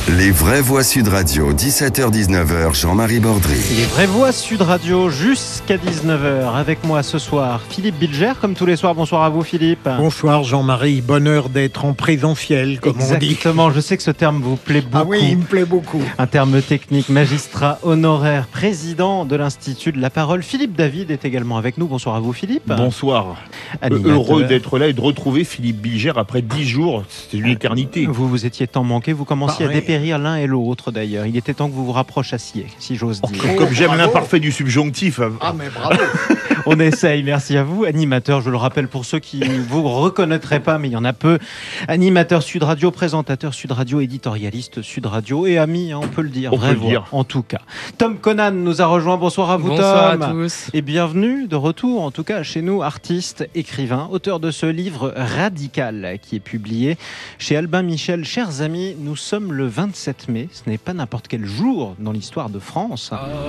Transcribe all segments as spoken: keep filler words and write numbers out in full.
Les vraies voix Sud Radio, dix-sept heures dix-neuf heures, Jean-Marie Bordry. Les vraies voix Sud Radio jusqu'à dix-neuf heures. Avec moi ce soir, Philippe Bilger, comme tous les soirs. Bonsoir à vous, Philippe. Bonsoir, Jean-Marie. Bonheur d'être en présentiel, comme Exactement. on dit. Exactement. Je sais que ce terme vous plaît beaucoup. Ah oui, il me plaît beaucoup. Un terme technique. Magistrat honoraire, président de l'Institut de la Parole. Philippe David est également avec nous. Bonsoir à vous, Philippe. Bonsoir. Animateur. Heureux d'être là et de retrouver Philippe Bilger après dix jours. C'est une éternité. Vous vous étiez tant manqué. Vous commenciez bah, à dépérir l'un et l'autre d'ailleurs. Il était temps que vous vous rapprochassiez, si j'ose dire. Comme Oh, j'aime bravo. l'imparfait du subjonctif. Ah, mais bravo. On essaye, merci à vous. Animateur, je le rappelle pour ceux qui ne vous reconnaîtraient pas, mais il y en a peu. Animateur Sud Radio, présentateur Sud Radio, éditorialiste Sud Radio et ami, hein, on peut le dire. On Vraie peut le voix, dire. En tout cas. Tom Conan nous a rejoint. Bonsoir à vous, Bonsoir Tom. à tous. Et bienvenue de retour, en tout cas chez nous, artiste, écrivain, auteur de ce livre Radical qui est publié chez Albin Michel. Chers amis, nous sommes le vingt-sept mai. Ce n'est pas n'importe quel jour dans l'histoire de France.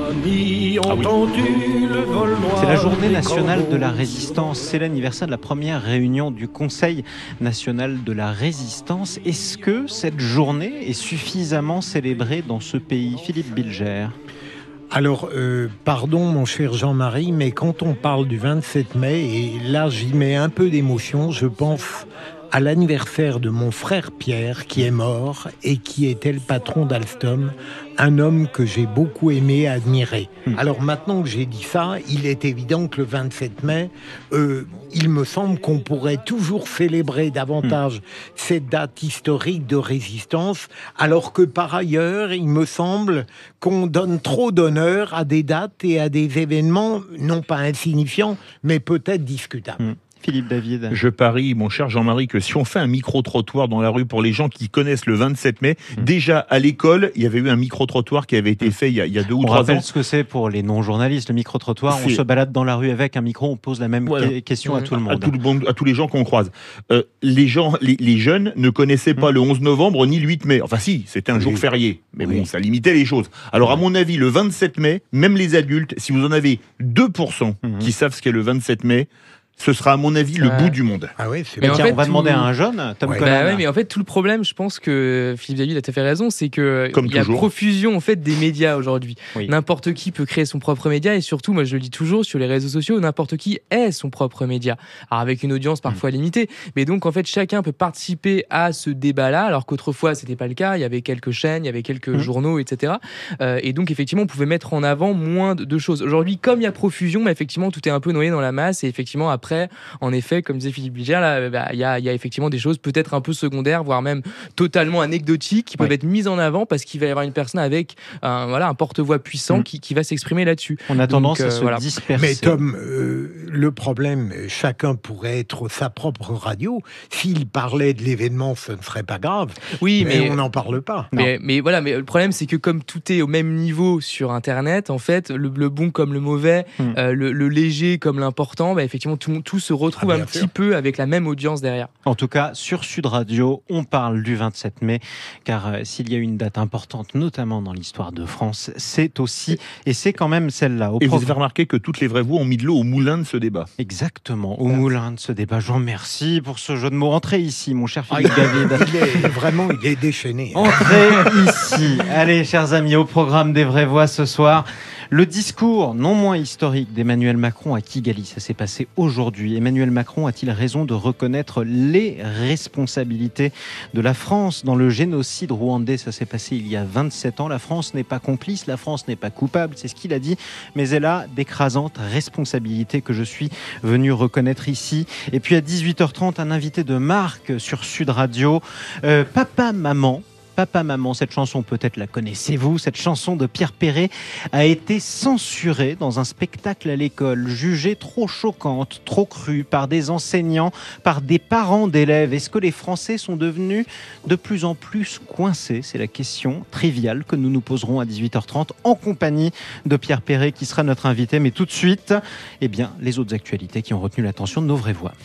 Amis, entends-tu le vol noir? C'est la journée nationale de la résistance. C'est l'anniversaire de la première réunion du Conseil national de la résistance. Est-ce que cette journée est suffisamment célébrée dans ce pays? Philippe Bilger. Alors, euh, pardon, mon cher Jean-Marie, mais quand on parle du vingt-sept mai, et là, j'y mets un peu d'émotion, je pense à l'anniversaire de mon frère Pierre, qui est mort et qui était le patron d'Alstom, un homme que j'ai beaucoup aimé et admiré. Mmh. Alors maintenant que j'ai dit ça, il est évident que le vingt-sept mai, euh, il me semble qu'on pourrait toujours célébrer davantage mmh. cette date historique de résistance, alors que par ailleurs, il me semble qu'on donne trop d'honneur à des dates et à des événements, non pas insignifiants, mais peut-être discutables. Mmh. Philippe David. Je parie, mon cher Jean-Marie, que si on fait un micro-trottoir dans la rue pour les gens qui connaissent le vingt-sept mai, mmh. déjà à l'école, il y avait eu un micro-trottoir qui avait été fait il y a, il y a deux ou on trois ans. On rappelle ce que c'est pour les non-journalistes, le micro-trottoir. C'est... On se balade dans la rue avec un micro, on pose la même voilà. question mmh. à tout le monde. À, tout le monde, à tous les gens qu'on croise. Euh, les, gens, les, les jeunes ne connaissaient pas mmh. le onze novembre ni le huit mai. Enfin si, c'était un oui. jour férié. Mais oui. bon, ça limitait les choses. Alors à mon avis, le vingt-sept mai, même les adultes, si vous en avez deux pour cent mmh. qui savent ce qu'est le vingt-sept mai, ce sera à mon avis le ouais. bout du monde. Ah oui, c'est mais bien. tiens, en fait, on va tout... demander à un jeune, Tom ouais. Conan. Bah ouais, mais en fait tout le problème, je pense que Philippe David a tout à fait raison, c'est que Comme il y a toujours. profusion en fait des médias aujourd'hui. Oui. N'importe qui peut créer son propre média et surtout, moi je le dis toujours sur les réseaux sociaux, n'importe qui est son propre média. Alors avec une audience parfois mmh. limitée, mais donc en fait chacun peut participer à ce débat-là, alors qu'autrefois c'était pas le cas. Il y avait quelques chaînes, il y avait quelques mmh. journaux, et cetera. Euh, et donc effectivement, on pouvait mettre en avant moins de, de choses. Aujourd'hui, comme il y a profusion, bah, effectivement tout est un peu noyé dans la masse et effectivement après, en effet, comme disait Philippe Bilger, il bah, y, a, y a effectivement des choses peut-être un peu secondaires, voire même totalement anecdotiques, qui peuvent oui. être mises en avant parce qu'il va y avoir une personne avec un, voilà, un porte-voix puissant mmh. qui, qui va s'exprimer là-dessus. On a tendance Donc, à euh, se voilà. disperser. Mais Tom, euh, le problème, chacun pourrait être sa propre radio. S'il parlait de l'événement, ce ne serait pas grave. Oui, mais, mais on n'en parle pas. Mais, mais voilà, mais le problème, c'est que comme tout est au même niveau sur Internet, en fait, le, le bon comme le mauvais, mmh. euh, le, le léger comme l'important, bah, effectivement, tout, tout se retrouve ah, un petit sûr. peu avec la même audience derrière. En tout cas, sur Sud Radio, on parle du vingt-sept mai, car euh, s'il y a une date importante, notamment dans l'histoire de France, c'est aussi, et c'est quand même celle-là. Au et prof... vous avez remarqué que toutes les vraies voix ont mis de l'eau au moulin de ce débat. Exactement, au moulin de ce débat. Je vous remercie pour ce jeu de mots. Entrez ici, mon cher Philippe ah, David. Il est, vraiment, il est déchaîné. Entrez ici. Allez, chers amis, au programme des vraies voix ce soir. Le discours non moins historique d'Emmanuel Macron à Kigali, ça s'est passé aujourd'hui. Emmanuel Macron a-t-il raison de reconnaître les responsabilités de la France dans le génocide rwandais? Ça s'est passé il y a vingt-sept ans. La France n'est pas complice, la France n'est pas coupable, c'est ce qu'il a dit, mais elle a d'écrasantes responsabilités que je suis venu reconnaître ici. Et puis à dix-huit heures trente, un invité de marque sur Sud Radio, euh, Papa Maman. Papa Maman, cette chanson, peut-être la connaissez-vous, cette chanson de Pierre Perret a été censurée dans un spectacle à l'école, jugée trop choquante, trop crue par des enseignants, par des parents d'élèves. Est-ce que les Français sont devenus de plus en plus coincés? C'est la question triviale que nous nous poserons à dix-huit heures trente en compagnie de Pierre Perret qui sera notre invité. Mais tout de suite, eh bien, les autres actualités qui ont retenu l'attention de nos vraies voix.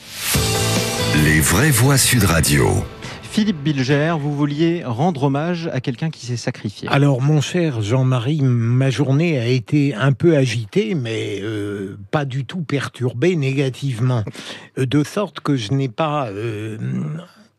Les vraies voix Sud Radio. Philippe Bilger, vous vouliez rendre hommage à quelqu'un qui s'est sacrifié. Alors, mon cher Jean-Marie, ma journée a été un peu agitée, mais euh, pas du tout perturbée négativement. De sorte que je n'ai pas... Euh,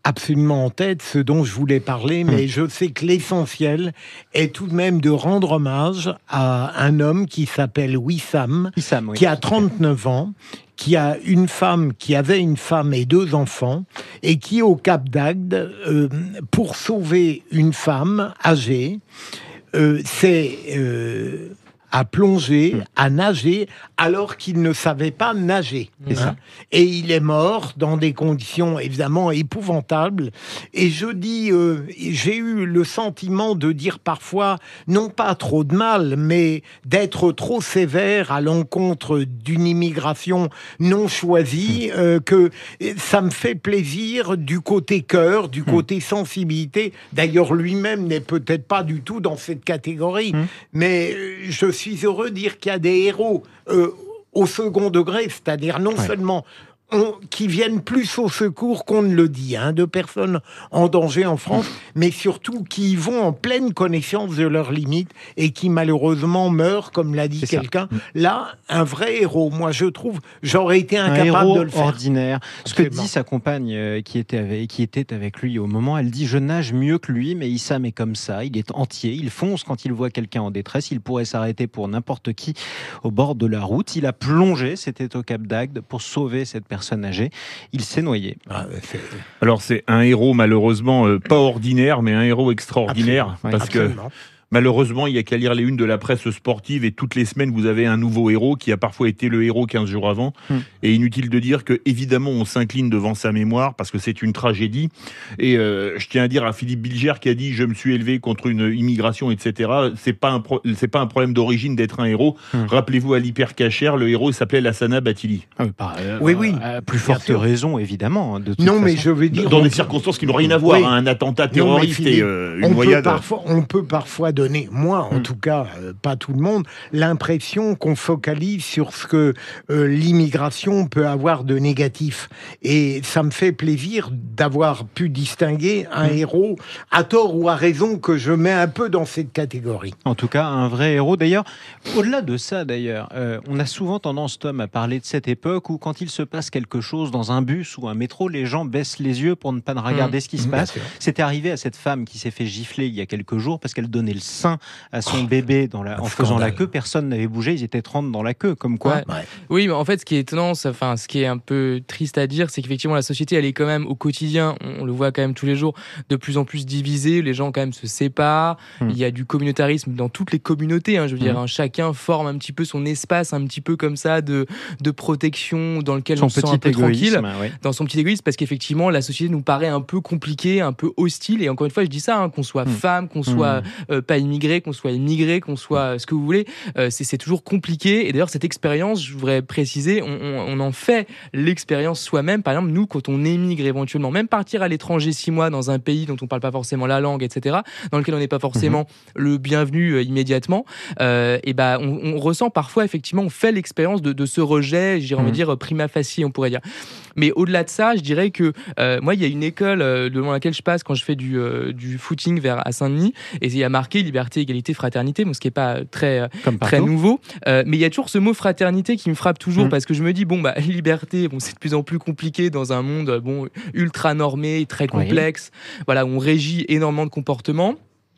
absolument en tête ce dont je voulais parler, mais mmh. je sais que l'essentiel est tout de même de rendre hommage à un homme qui s'appelle Wissam, Wissam oui. qui a trente-neuf ans, qui a une femme, qui avait une femme et deux enfants, et qui, au Cap d'Agde, euh, pour sauver une femme âgée, euh, c'est... Euh, à plonger, mmh. à nager, alors qu'il ne savait pas nager. Mmh. Hein. Et il est mort dans des conditions évidemment épouvantables. Et je dis, euh, j'ai eu le sentiment de dire parfois, non pas trop de mal, mais d'être trop sévère à l'encontre d'une immigration non choisie, mmh. euh, que ça me fait plaisir du côté cœur, du mmh. côté sensibilité. D'ailleurs, lui-même n'est peut-être pas du tout dans cette catégorie, mmh. mais je Je suis heureux de dire qu'il y a des héros euh, au second degré, c'est-à-dire non ouais. seulement on, qui viennent plus au secours qu'on ne le dit, hein, de personnes en danger en France, mais surtout qui y vont en pleine connaissance de leurs limites et qui malheureusement meurent, comme l'a dit C'est quelqu'un. Ça. Là, un vrai héros. Moi, je trouve, j'aurais été incapable de le faire. Ordinaire. Ce que dit sa compagne euh, qui, était avec, qui était avec lui au moment, elle dit « Je nage mieux que lui, mais Issam est comme ça. Il est entier. Il fonce quand il voit quelqu'un en détresse. Il pourrait s'arrêter pour n'importe qui au bord de la route. Il a plongé, c'était au Cap d'Agde, pour sauver cette personne. Personne âgée, il s'est noyé. Ah, c'est... Alors c'est un héros malheureusement euh, pas ordinaire, mais un héros extraordinaire. Absolument, parce oui, que malheureusement, il n'y a qu'à lire les unes de la presse sportive et toutes les semaines, vous avez un nouveau héros qui a parfois été le héros quinze jours avant. Mmh. Et inutile de dire que, évidemment, on s'incline devant sa mémoire parce que c'est une tragédie. Et euh, je tiens à dire à Philippe Bilger qui a dit « Je me suis élevé contre une immigration, et cetera » C'est pas un pro- c'est pas un problème d'origine d'être un héros. Mmh. Rappelez-vous, à l'hypercachère, le héros s'appelait Lassana Bathily. Ah oui, bah, euh, oui, oui. Euh, plus forte sûr. raison, évidemment. De toute non, façon. mais je veux dire... Dans on... des circonstances qui n'ont rien à voir. Oui. Hein, un attentat terroriste non, Philippe, et euh, une on noyade. Peut parfois, on peut parfois donner, moi en mmh. tout cas, euh, pas tout le monde, l'impression qu'on focalise sur ce que euh, l'immigration peut avoir de négatif. Et ça me fait plaisir d'avoir pu distinguer un mmh. héros, à tort ou à raison, que je mets un peu dans cette catégorie. En tout cas, un vrai héros. D'ailleurs, au-delà de ça, d'ailleurs, euh, on a souvent tendance, Tom, à parler de cette époque où quand il se passe quelque chose dans un bus ou un métro, les gens baissent les yeux pour ne pas regarder mmh. ce qui se mmh. passe. C'était arrivé à cette femme qui s'est fait gifler il y a quelques jours parce qu'elle donnait le sein à son oh, bébé dans la, en faisant la queue. Personne n'avait bougé, ils étaient trente dans la queue, comme quoi. Ouais. Ouais. Oui, mais en fait, ce qui est étonnant, enfin, ce qui est un peu triste à dire, c'est qu'effectivement, la société, elle est quand même au quotidien, on, on le voit quand même tous les jours, de plus en plus divisée. Les gens quand même se séparent. Hum. Il y a du communautarisme dans toutes les communautés. Hein, je veux hum. dire, hein, chacun forme un petit peu son espace, un petit peu comme ça de de protection dans lequel son on se sent un peu tranquille, ouais. dans son petit égoïsme, parce qu'effectivement, la société nous paraît un peu compliquée, un peu hostile. Et encore une fois, je dis ça, hein, qu'on soit hum. femme, qu'on soit hum. euh, pas immigré, qu'on soit immigré, qu'on soit ce que vous voulez, euh, c'est, c'est toujours compliqué. Et d'ailleurs, cette expérience, je voudrais préciser, on, on, on en fait l'expérience soi-même. Par exemple, nous, quand on émigre éventuellement, même partir à l'étranger six mois dans un pays dont on parle pas forcément la langue, et cetera, dans lequel on n'est pas forcément mmh. le bienvenu euh, immédiatement, euh, et ben, on, on ressent parfois, effectivement, on fait l'expérience de, de ce rejet, j'irais mmh. dire prima facie, on pourrait dire. Mais au-delà de ça, je dirais que euh, moi, il y a une école euh, devant laquelle je passe quand je fais du, euh, du footing vers à Saint-Denis, et il y a marqué liberté, égalité, fraternité, bon, ce qui est pas très très nouveau, euh, mais il y a toujours ce mot fraternité qui me frappe toujours mmh. parce que je me dis bon bah liberté, bon c'est de plus en plus compliqué dans un monde bon ultra normé, très complexe, oui. voilà, où on régit énormément de comportements.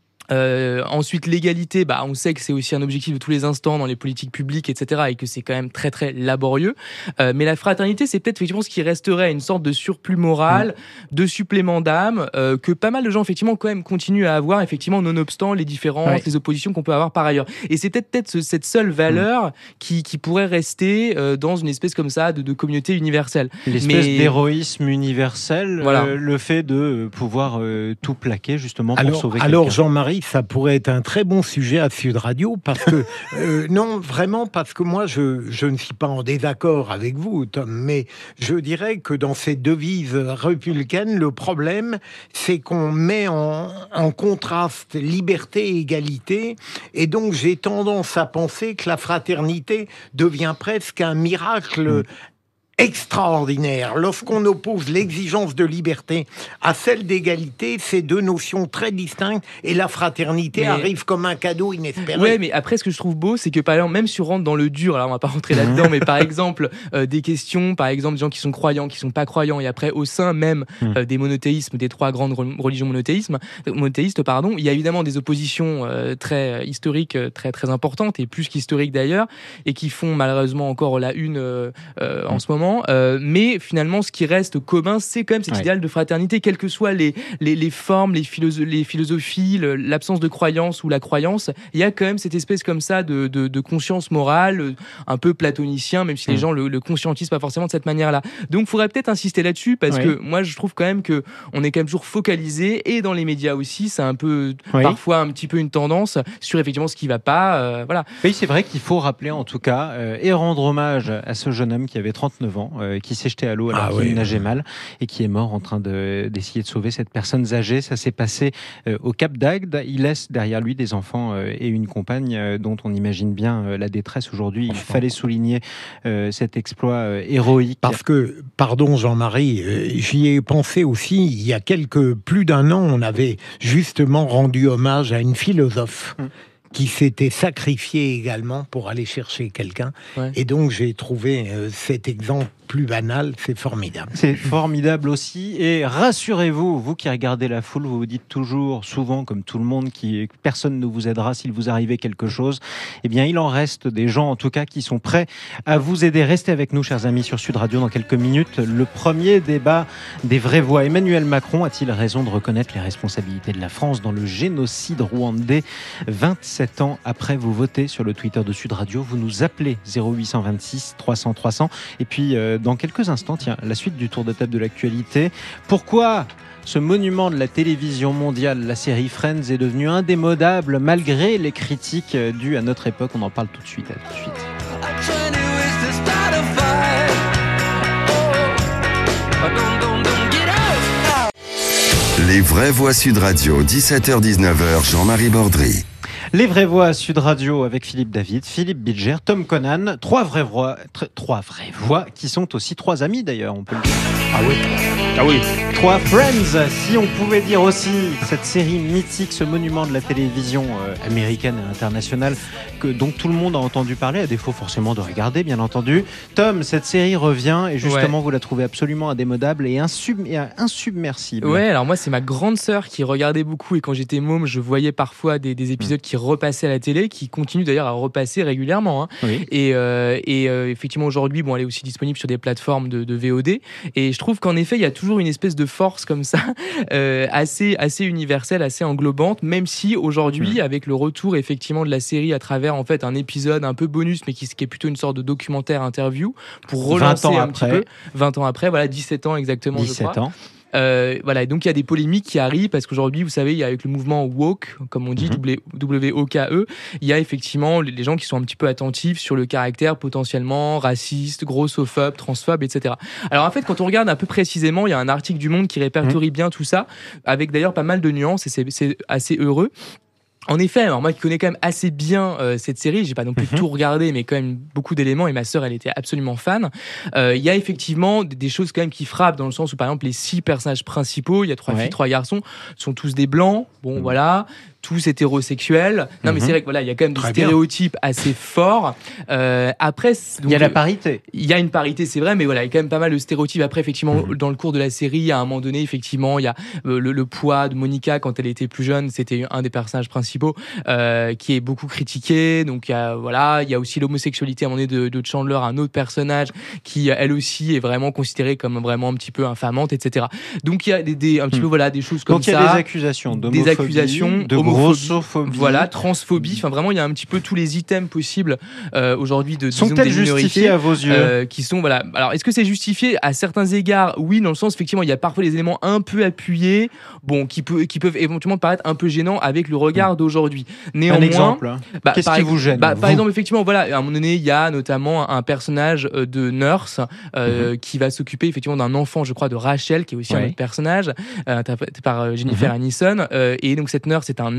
Euh, ensuite, l'égalité, bah, on sait que c'est aussi un objectif de tous les instants dans les politiques publiques, et cetera, et que c'est quand même très très laborieux. Euh, mais la fraternité, c'est peut-être effectivement ce qui resterait une sorte de surplus moral, mmh. de supplément d'âme, euh, que pas mal de gens effectivement quand même continuent à avoir, effectivement, nonobstant les différences, ouais. les oppositions qu'on peut avoir par ailleurs. Et c'est peut-être peut-être ce, cette seule valeur mmh. qui qui pourrait rester euh, dans une espèce comme ça de, de communauté universelle. L'espèce mais... d'héroïsme universel, voilà. euh, le fait de pouvoir euh, tout plaquer justement pour alors, sauver alors quelqu'un. Jean-Marie, ça pourrait être un très bon sujet à Sud Radio parce que euh, non vraiment parce que moi je je ne suis pas en désaccord avec vous Tom, mais je dirais que dans cette devise républicaine le problème c'est qu'on met en, en contraste liberté et égalité et donc j'ai tendance à penser que la fraternité devient presque un miracle mmh. extraordinaire. Lorsqu'on oppose l'exigence de liberté à celle d'égalité, c'est deux notions très distinctes et la fraternité mais... arrive comme un cadeau inespéré. Ouais, mais après, ce que je trouve beau, c'est que par exemple, même si on rentre dans le dur, alors on va pas rentrer là-dedans, mais par exemple, euh, des questions, par exemple, des gens qui sont croyants, qui sont pas croyants, et après, au sein même euh, des monothéismes, des trois grandes religions monothéismes, monothéistes, pardon, il y a évidemment des oppositions euh, très historiques, très très importantes, et plus qu'historiques d'ailleurs, et qui font malheureusement encore la une euh, euh, en ce moment. Euh, mais finalement, ce qui reste commun, c'est quand même cet ouais. idéal de fraternité, quelles que soient les, les, les formes, les, philosoph- les philosophies, le, l'absence de croyance ou la croyance, il y a quand même cette espèce comme ça de, de, de conscience morale, un peu platonicien, même si mmh. les gens le, le conscientisent pas forcément de cette manière-là. Donc, il faudrait peut-être insister là-dessus, parce oui. que moi, je trouve quand même qu'on est quand même toujours focalisé, et dans les médias aussi, c'est un peu, oui. parfois un petit peu une tendance sur effectivement ce qui va pas. Euh, voilà. Oui, c'est vrai qu'il faut rappeler en tout cas, euh, et rendre hommage à ce jeune homme qui avait trente-neuf ans, euh, qui s'est jeté à l'eau alors ah, qu'il oui. nageait mal, et qui est mort en train de, d'essayer de sauver cette personne âgée. Ça s'est passé euh, au Cap d'Agde. Il laisse derrière lui des enfants euh, et une compagne euh, dont on imagine bien euh, la détresse aujourd'hui. Il fallait souligner euh, cet exploit euh, héroïque. Parce que, pardon Jean-Marie, euh, j'y ai pensé aussi, il y a quelques, plus d'un an, on avait justement rendu hommage à une philosophe hum. qui s'était sacrifiée également pour aller chercher quelqu'un. Ouais. Et donc j'ai trouvé euh, cet exemple plus banal, c'est formidable. C'est formidable aussi. Et rassurez-vous, vous qui regardez la foule, vous vous dites toujours, souvent, comme tout le monde, qui personne ne vous aidera s'il vous arrivait quelque chose. Eh bien, il en reste des gens, en tout cas, qui sont prêts à vous aider. Restez avec nous, chers amis, sur Sud Radio, dans quelques minutes. Le premier débat des vraies voix. Emmanuel Macron a-t-il raison de reconnaître les responsabilités de la France dans le génocide rwandais vingt-sept ans après? Vous votez sur le Twitter de Sud Radio. Vous nous appelez zéro huit cent vingt-six trois cents trois cents. Et puis, euh, dans quelques instants, tiens, la suite du tour de table de l'actualité. Pourquoi ce monument de la télévision mondiale, la série Friends, est devenu indémodable malgré les critiques dues à notre époque? On en parle tout de suite. À tout de suite. Les vraies voix Sud Radio, dix-sept heures dix-neuf heures, Jean-Marie Bordry. Les vraies voix Sud Radio avec Philippe David, Philippe Bilger, Tom Conan, trois vraies voix, tr- trois vraies voix qui sont aussi trois amis d'ailleurs, on peut le dire. Ah oui. Ah oui. Trois Friends, si on pouvait dire aussi cette série mythique, ce monument de la télévision euh, américaine et internationale que dont tout le monde a entendu parler, à défaut forcément de regarder, bien entendu. Tom, cette série revient et justement ouais. vous la trouvez absolument indémodable et, insub- et insubmersible. Ouais, alors moi c'est ma grande sœur qui regardait beaucoup et quand j'étais môme, je voyais parfois des, des épisodes mmh. qui repassaient à la télé, qui continuent d'ailleurs à repasser régulièrement. Hein. Oui. Et, euh, et euh, effectivement aujourd'hui, bon, elle est aussi disponible sur des plateformes de, de V O D. Et je trouve qu'en effet, il y a toujours une espèce de force comme ça, euh, assez, assez universelle, assez englobante, même si aujourd'hui, mmh. avec le retour effectivement de la série à travers en fait un épisode un peu bonus, mais qui, qui est plutôt une sorte de documentaire interview pour relancer un après. petit peu. vingt ans après, voilà, dix-sept ans exactement, dix-sept je crois. ans. Euh, voilà, et donc il y a des polémiques qui arrivent parce qu'aujourd'hui, vous savez, il y a avec le mouvement woke, comme on dit, mm-hmm. W O K E, il y a effectivement les gens qui sont un petit peu attentifs sur le caractère potentiellement raciste, grossophobe, transphobe, et cetera. Alors en fait, quand on regarde un peu précisément, il y a un article du Monde qui répertorie mm-hmm. bien tout ça, avec d'ailleurs pas mal de nuances et c'est, c'est assez heureux. En effet, alors moi qui connais quand même assez bien euh, cette série, j'ai pas non plus mm-hmm. tout regardé, mais quand même beaucoup d'éléments, et ma sœur elle était absolument fan. Il euh, y a effectivement des choses quand même qui frappent, dans le sens où par exemple les six personnages principaux, il y a trois ouais. filles, trois garçons, sont tous des blancs, bon mm. voilà, tous hétérosexuels. Non mm-hmm. mais c'est vrai que voilà, il y a quand même Très des stéréotypes bien. assez forts. Euh, après, il y a la parité. Il y a une parité, c'est vrai, mais voilà, il y a quand même pas mal de stéréotypes. Après, effectivement, mm-hmm. dans le cours de la série, à un moment donné, effectivement, il y a euh, le, le poids de Monica quand elle était plus jeune, c'était un des personnages principaux. Euh, qui est beaucoup critiqué. Donc il y a, voilà, il y a aussi l'homosexualité à un moment donné de, de Chandler, un autre personnage qui elle aussi est vraiment considérée comme vraiment un petit peu infamante, et cetera. Donc il y a des, des un petit mmh. peu voilà des choses comme ça. Donc il y a des accusations d'homophobie, des accusations de grossophobie, voilà, transphobie. Enfin vraiment il y a un petit peu tous les items possibles euh, aujourd'hui de sont-elles justifiées à vos yeux euh, qui sont voilà. Alors est-ce que c'est justifié à certains égards? Oui, dans le sens effectivement il y a parfois des éléments un peu appuyés, bon qui peut qui peuvent éventuellement paraître un peu gênants avec le regard mmh. d'aujourd'hui. Néanmoins, un exemple, hein. bah, qu'est-ce qui vous gêne bah, vous Par exemple, effectivement, voilà, à un moment donné, il y a notamment un personnage de nurse euh, mm-hmm. qui va s'occuper effectivement d'un enfant, je crois, de Rachel, qui est aussi ouais. un autre personnage, euh, interprété par Jennifer mm-hmm. Aniston. Euh, et donc cette nurse est un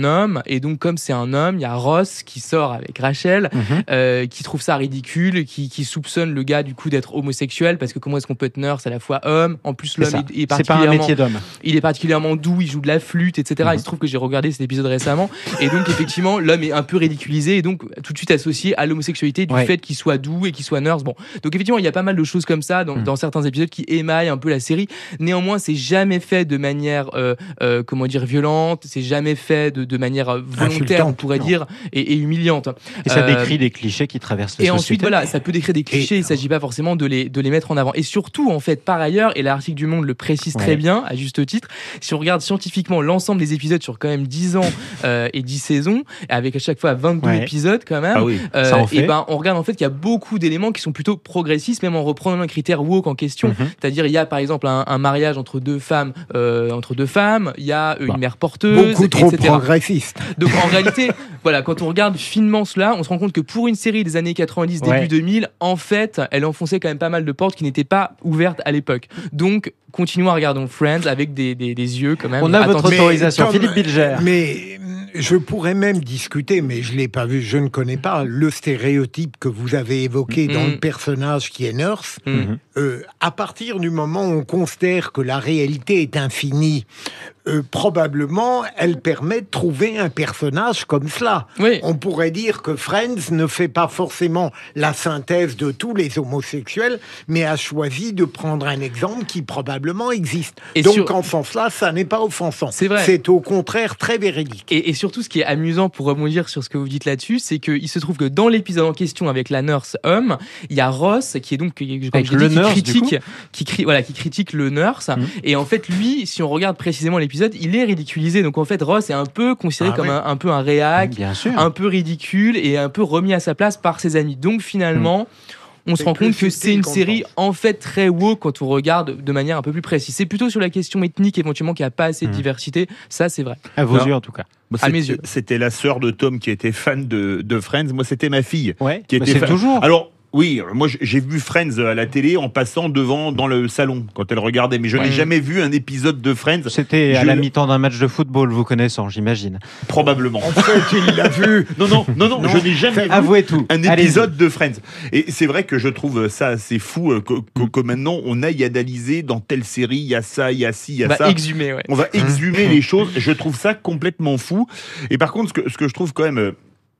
un homme, et donc comme c'est un homme, il y a Ross qui sort avec Rachel, mmh. euh, qui trouve ça ridicule, qui, qui soupçonne le gars du coup d'être homosexuel, parce que comment est-ce qu'on peut être nurse à la fois homme, en plus l'homme est, est, est particulièrement... C'est pas un métier d'homme. Il est particulièrement doux, il joue de la flûte, et cetera. Mmh. Il se trouve que j'ai regardé cet épisode récemment, et donc effectivement l'homme est un peu ridiculisé, et donc tout de suite associé à l'homosexualité du ouais. fait qu'il soit doux et qu'il soit nurse. Bon, donc effectivement il y a pas mal de choses comme ça dans, mmh. dans certains épisodes qui émaillent un peu la série. Néanmoins, c'est jamais fait de manière, euh, euh, comment dire, violente, c'est jamais fait de, de manière volontaire, Insultant, on pourrait non. dire, et, et humiliante. Et ça euh, décrit des clichés qui traversent la et société. Et ensuite, voilà, ça peut décrire des clichés, et... il ne s'agit pas forcément de les, de les mettre en avant. Et surtout, en fait, par ailleurs, et l'article du Monde le précise ouais. très bien, à juste titre, si on regarde scientifiquement l'ensemble des épisodes sur quand même dix ans euh, et dix saisons, avec à chaque fois vingt-deux ouais. épisodes quand même, ah oui. euh, ça en fait. Et ben, on regarde en fait qu'il y a beaucoup d'éléments qui sont plutôt progressistes, même en reprenant un critère woke en question. Mm-hmm. C'est-à-dire, il y a par exemple un, un mariage entre deux femmes, euh, entre deux femmes, il y a une bah, mère porteuse, beaucoup trop et cetera. Progressiste. Donc en réalité, voilà, quand on regarde finement cela, on se rend compte que pour une série des années quatre-vingt-dix, ouais. début deux mille, en fait, elle enfonçait quand même pas mal de portes qui n'étaient pas ouvertes à l'époque. Donc, continuons à regarder Friends avec des, des, des yeux quand même. On a votre autorisation, Tom, Philippe Bilger. Mais je pourrais même discuter, mais je l'ai pas vu, je ne connais pas le stéréotype que vous avez évoqué mmh. dans le personnage qui est nurse. Mmh. Euh, à partir du moment où on considère que la réalité est infinie, euh, probablement, elle permet de trouver un personnage comme cela. Oui. On pourrait dire que Friends ne fait pas forcément la synthèse de tous les homosexuels, mais a choisi de prendre un exemple qui probablement existe. Et Donc, sur... en ce sens-là, ça n'est pas offensant. C'est vrai. C'est au contraire très véridique. Et, et surtout, ce qui est amusant pour rebondir sur ce que vous dites là-dessus, c'est qu'il se trouve que dans l'épisode en question avec la nurse homme, il y a Ross qui est donc, je crois, avec le dit, nurse, qui critique, qui, cri, voilà, qui critique le nurse. Mmh. Et en fait, lui, si on regarde précisément l'épisode, il est ridiculisé. Donc en fait, Ross est un peu considéré ah, comme oui. un, un peu un réac, un peu ridicule et un peu remis à sa place par ses amis. Donc finalement, mmh. on se rend compte que c'est une série en fait très woke quand on regarde de manière un peu plus précise. C'est plutôt sur la question ethnique éventuellement qu'il n'y a pas assez de mmh. diversité. Ça, c'est vrai. À vos yeux en tout cas. Moi, à mes yeux. C'était la sœur de Tom qui était fan de, de Friends. Moi, c'était ma fille. Ouais, qui bah était c'est fan. toujours. Alors. Oui, moi j'ai vu Friends à la télé en passant devant dans le salon quand elle regardait, mais je ouais. n'ai jamais vu un épisode de Friends. C'était je... à la mi-temps d'un match de football, vous connaissant, j'imagine. Probablement. En fait, il l'a vu. Non, non, non, non, non, je n'ai jamais Avouez vu tout. un épisode Allez-y. de Friends. Et c'est vrai que je trouve ça assez fou que, que, que maintenant on aille analyser dans telle série, il y a ça, il y a ci, il y a on ça. Va exhumer, ouais. On va exhumer les choses. Je trouve ça complètement fou. Et par contre, ce que, ce que je trouve quand même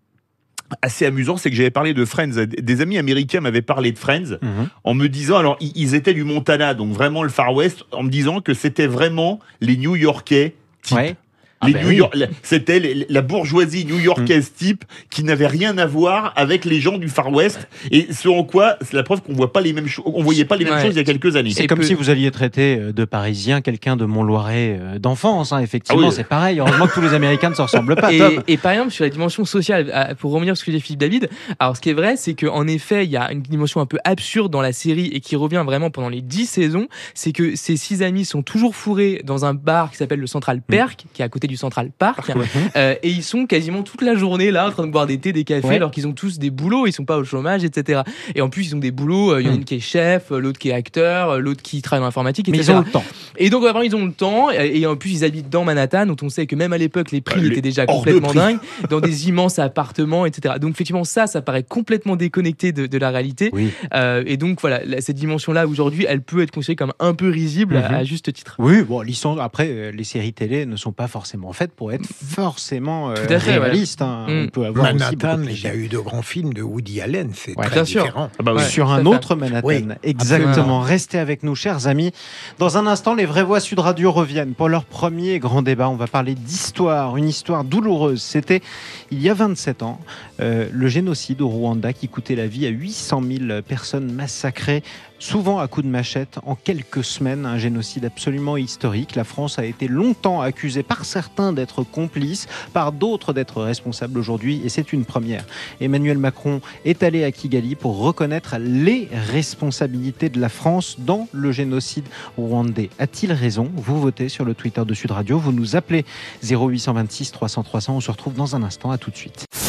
assez amusant, c'est que j'avais parlé de Friends. Des amis américains m'avaient parlé de Friends mmh. en me disant, alors ils étaient du Montana, donc vraiment le Far West, en me disant que c'était vraiment les New-Yorkais type. Ouais. Ah Les ben New oui. York, c'était les, la bourgeoisie new-yorkaise mmh. type qui n'avait rien à voir avec les gens du Far West, et ce en quoi c'est la preuve qu'on voit pas les mêmes choses, on voyait pas les mêmes ouais. choses il y a quelques années. C'est comme peu... si vous alliez traiter de Parisien quelqu'un de Mont-Loiret d'enfance, hein, effectivement, ah oui. c'est pareil. Heureusement que tous les Américains ne se ressemblent pas. Et, Tom. et par exemple sur la dimension sociale, pour revenir sur ce que dit Philippe David, alors ce qui est vrai, c'est qu'en effet, il y a une dimension un peu absurde dans la série et qui revient vraiment pendant les dix saisons, c'est que ces six amis sont toujours fourrés dans un bar qui s'appelle le Central Perk, mmh. qui est à côté du Central Park. Ouais. Euh, et ils sont quasiment toute la journée là en train de boire des thés, des cafés, ouais. alors qu'ils ont tous des boulots, ils sont pas au chômage, et cetera. Et en plus ils ont des boulots, il euh, y en a une qui est chef, l'autre qui est acteur, l'autre qui travaille dans l'informatique, et cetera. Mais ils ont le temps. Et donc vraiment ils ont le temps, et, et en plus ils habitent dans Manhattan, dont on sait que même à l'époque les prix euh, étaient déjà complètement dingues, dans des immenses appartements, et cetera. Donc effectivement ça, ça paraît complètement déconnecté de, de la réalité. Oui. Euh, et donc voilà, la, cette dimension-là aujourd'hui, elle peut être considérée comme un peu risible mm-hmm. à, à juste titre. Oui, bon, après les séries télé ne sont pas forcément faites pour être forcément Euh, Tout à fait, réaliste. Ouais. Hein. Mmh. On peut avoir Manhattan, aussi il y a eu de grands films de Woody Allen, c'est ouais, très bien différent. sûr. Ah bah oui. Ouais, sur un autre Manhattan, oui, exactement. Absolument. Restez avec nous, chers amis. Dans un instant, les vraies voix Sud Radio reviennent pour leur premier grand débat. On va parler d'histoire, une histoire douloureuse. C'était il y a vingt-sept ans, euh, le génocide au Rwanda qui coûtait la vie à huit cent mille personnes massacrées, souvent à coups de machette, en quelques semaines. Un génocide absolument historique. La France a été longtemps accusée par certains d'être complice, par d'autres d'être responsable aujourd'hui, et c'est une première. Emmanuel Macron est allé à Kigali pour reconnaître les responsabilités de la France dans le génocide rwandais. A-t-il raison? Vous votez sur le Twitter de Sud Radio, vous nous appelez zéro huit cent vingt-six trois cents trois cents. On se retrouve dans un instant, à tout de suite.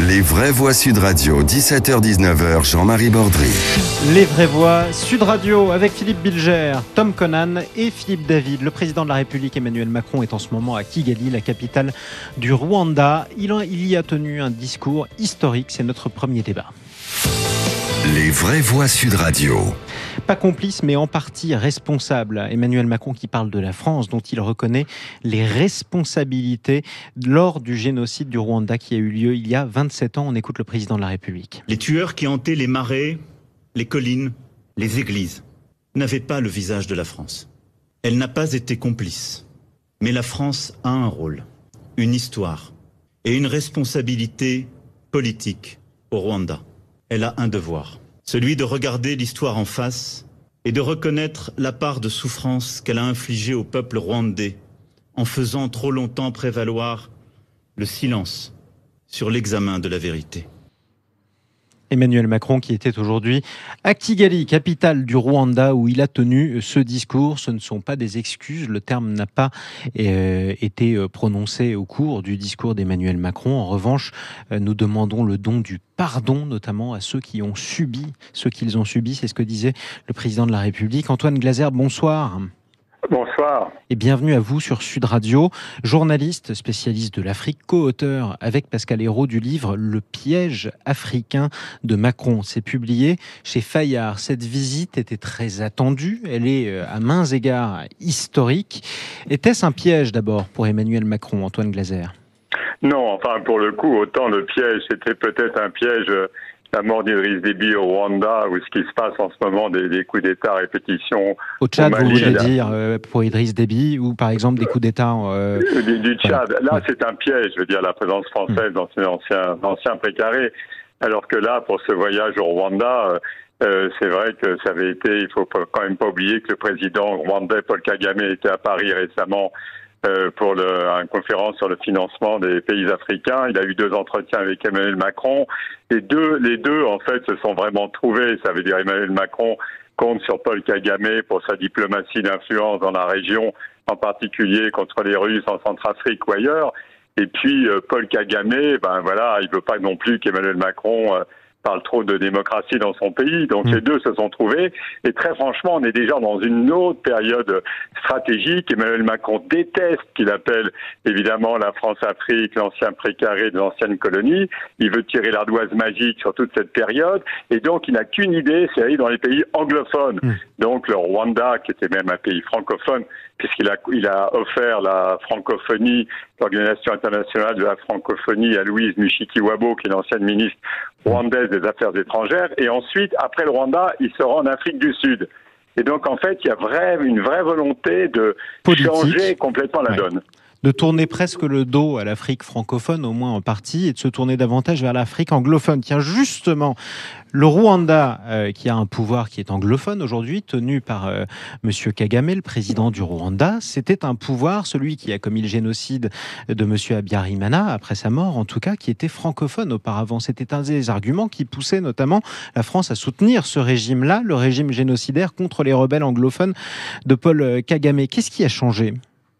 Les vraies voix Sud Radio, dix-sept heures dix-neuf heures, Jean-Marie Bordry. Les vraies voix Sud Radio avec Philippe Bilger, Tom Conan et Philippe David. Le président de la République Emmanuel Macron est en ce moment à Kigali, la capitale du Rwanda. Il, en, il y a tenu un discours historique, c'est notre premier débat. Les vraies voix Sud Radio. Pas complice, mais en partie responsable. Emmanuel Macron qui parle de la France, dont il reconnaît les responsabilités lors du génocide du Rwanda qui a eu lieu il y a vingt-sept ans. On écoute le président de la République. Les tueurs qui hantaient les marais, les collines, les églises n'avaient pas le visage de la France. Elle n'a pas été complice. Mais la France a un rôle, une histoire et une responsabilité politique au Rwanda. Elle a un devoir, celui de regarder l'histoire en face et de reconnaître la part de souffrance qu'elle a infligée au peuple rwandais en faisant trop longtemps prévaloir le silence sur l'examen de la vérité. Emmanuel Macron qui était aujourd'hui à Kigali, capitale du Rwanda, où il a tenu ce discours. Ce ne sont pas des excuses, le terme n'a pas euh, été prononcé au cours du discours d'Emmanuel Macron. En revanche, euh, nous demandons le don du pardon, notamment à ceux qui ont subi ce qu'ils ont subi. C'est ce que disait le président de la République. Antoine Glaser, bonsoir. Bonsoir. Et bienvenue à vous sur Sud Radio, journaliste, spécialiste de l'Afrique, co-auteur avec Pascal Hérault du livre « Le piège africain de Macron ». C'est publié chez Fayard. Cette visite était très attendue, elle est à mains égards historique. Était-ce un piège d'abord pour Emmanuel Macron, Antoine Glaser ? Non, enfin pour le coup, autant le piège, c'était peut-être un piège... La mort d'Idriss Déby au Rwanda, ou ce qui se passe en ce moment, des, des coups d'État à répétition. Au Tchad, au Mali, vous voulez là. dire, euh, pour Idriss Déby, ou par exemple des coups d'État euh... du, du Tchad. Là, ouais. c'est un piège, je veux dire, la présence française dans ces anciens, anciens précarés. Alors que là, pour ce voyage au Rwanda, euh, c'est vrai que ça avait été, il faut quand même pas oublier que le président rwandais Paul Kagame était à Paris récemment Euh, pour le, une conférence sur le financement des pays africains. Il a eu deux entretiens avec Emmanuel Macron. Les deux, les deux, en fait, se sont vraiment trouvés. Ça veut dire Emmanuel Macron compte sur Paul Kagame pour sa diplomatie d'influence dans la région, en particulier contre les Russes en Centrafrique ou ailleurs. Et puis, euh, Paul Kagame, ben voilà, il veut pas non plus qu'Emmanuel Macron euh, parle trop de démocratie dans son pays. Donc mmh. les deux se sont trouvés. Et très franchement, on est déjà dans une autre période stratégique. Emmanuel Macron déteste ce qu'il appelle évidemment la France-Afrique, l'ancien précaré de l'ancienne colonie. Il veut tirer l'ardoise magique sur toute cette période. Et donc, il n'a qu'une idée, c'est aller dans les pays anglophones. Mmh. Donc, le Rwanda, qui était même un pays francophone, puisqu'il a, il a offert la francophonie, l'Organisation internationale de la francophonie à Louise Mushikiwabo, qui est l'ancienne ministre rwandaise des Affaires étrangères. Et ensuite, après le Rwanda, il se rend en Afrique du Sud. Et donc, en fait, il y a vrai, une vraie volonté de politique. Changer complètement la ouais. donne. De tourner presque le dos à l'Afrique francophone, au moins en partie, et de se tourner davantage vers l'Afrique anglophone. Tiens, justement, le Rwanda, euh, qui a un pouvoir qui est anglophone aujourd'hui, tenu par euh, M. Kagame, le président du Rwanda, c'était un pouvoir, celui qui a commis le génocide de M. Habyarimana, après sa mort en tout cas, qui était francophone auparavant. C'était un des arguments qui poussait notamment la France à soutenir ce régime-là, le régime génocidaire contre les rebelles anglophones de Paul Kagame. Qu'est-ce qui a changé ?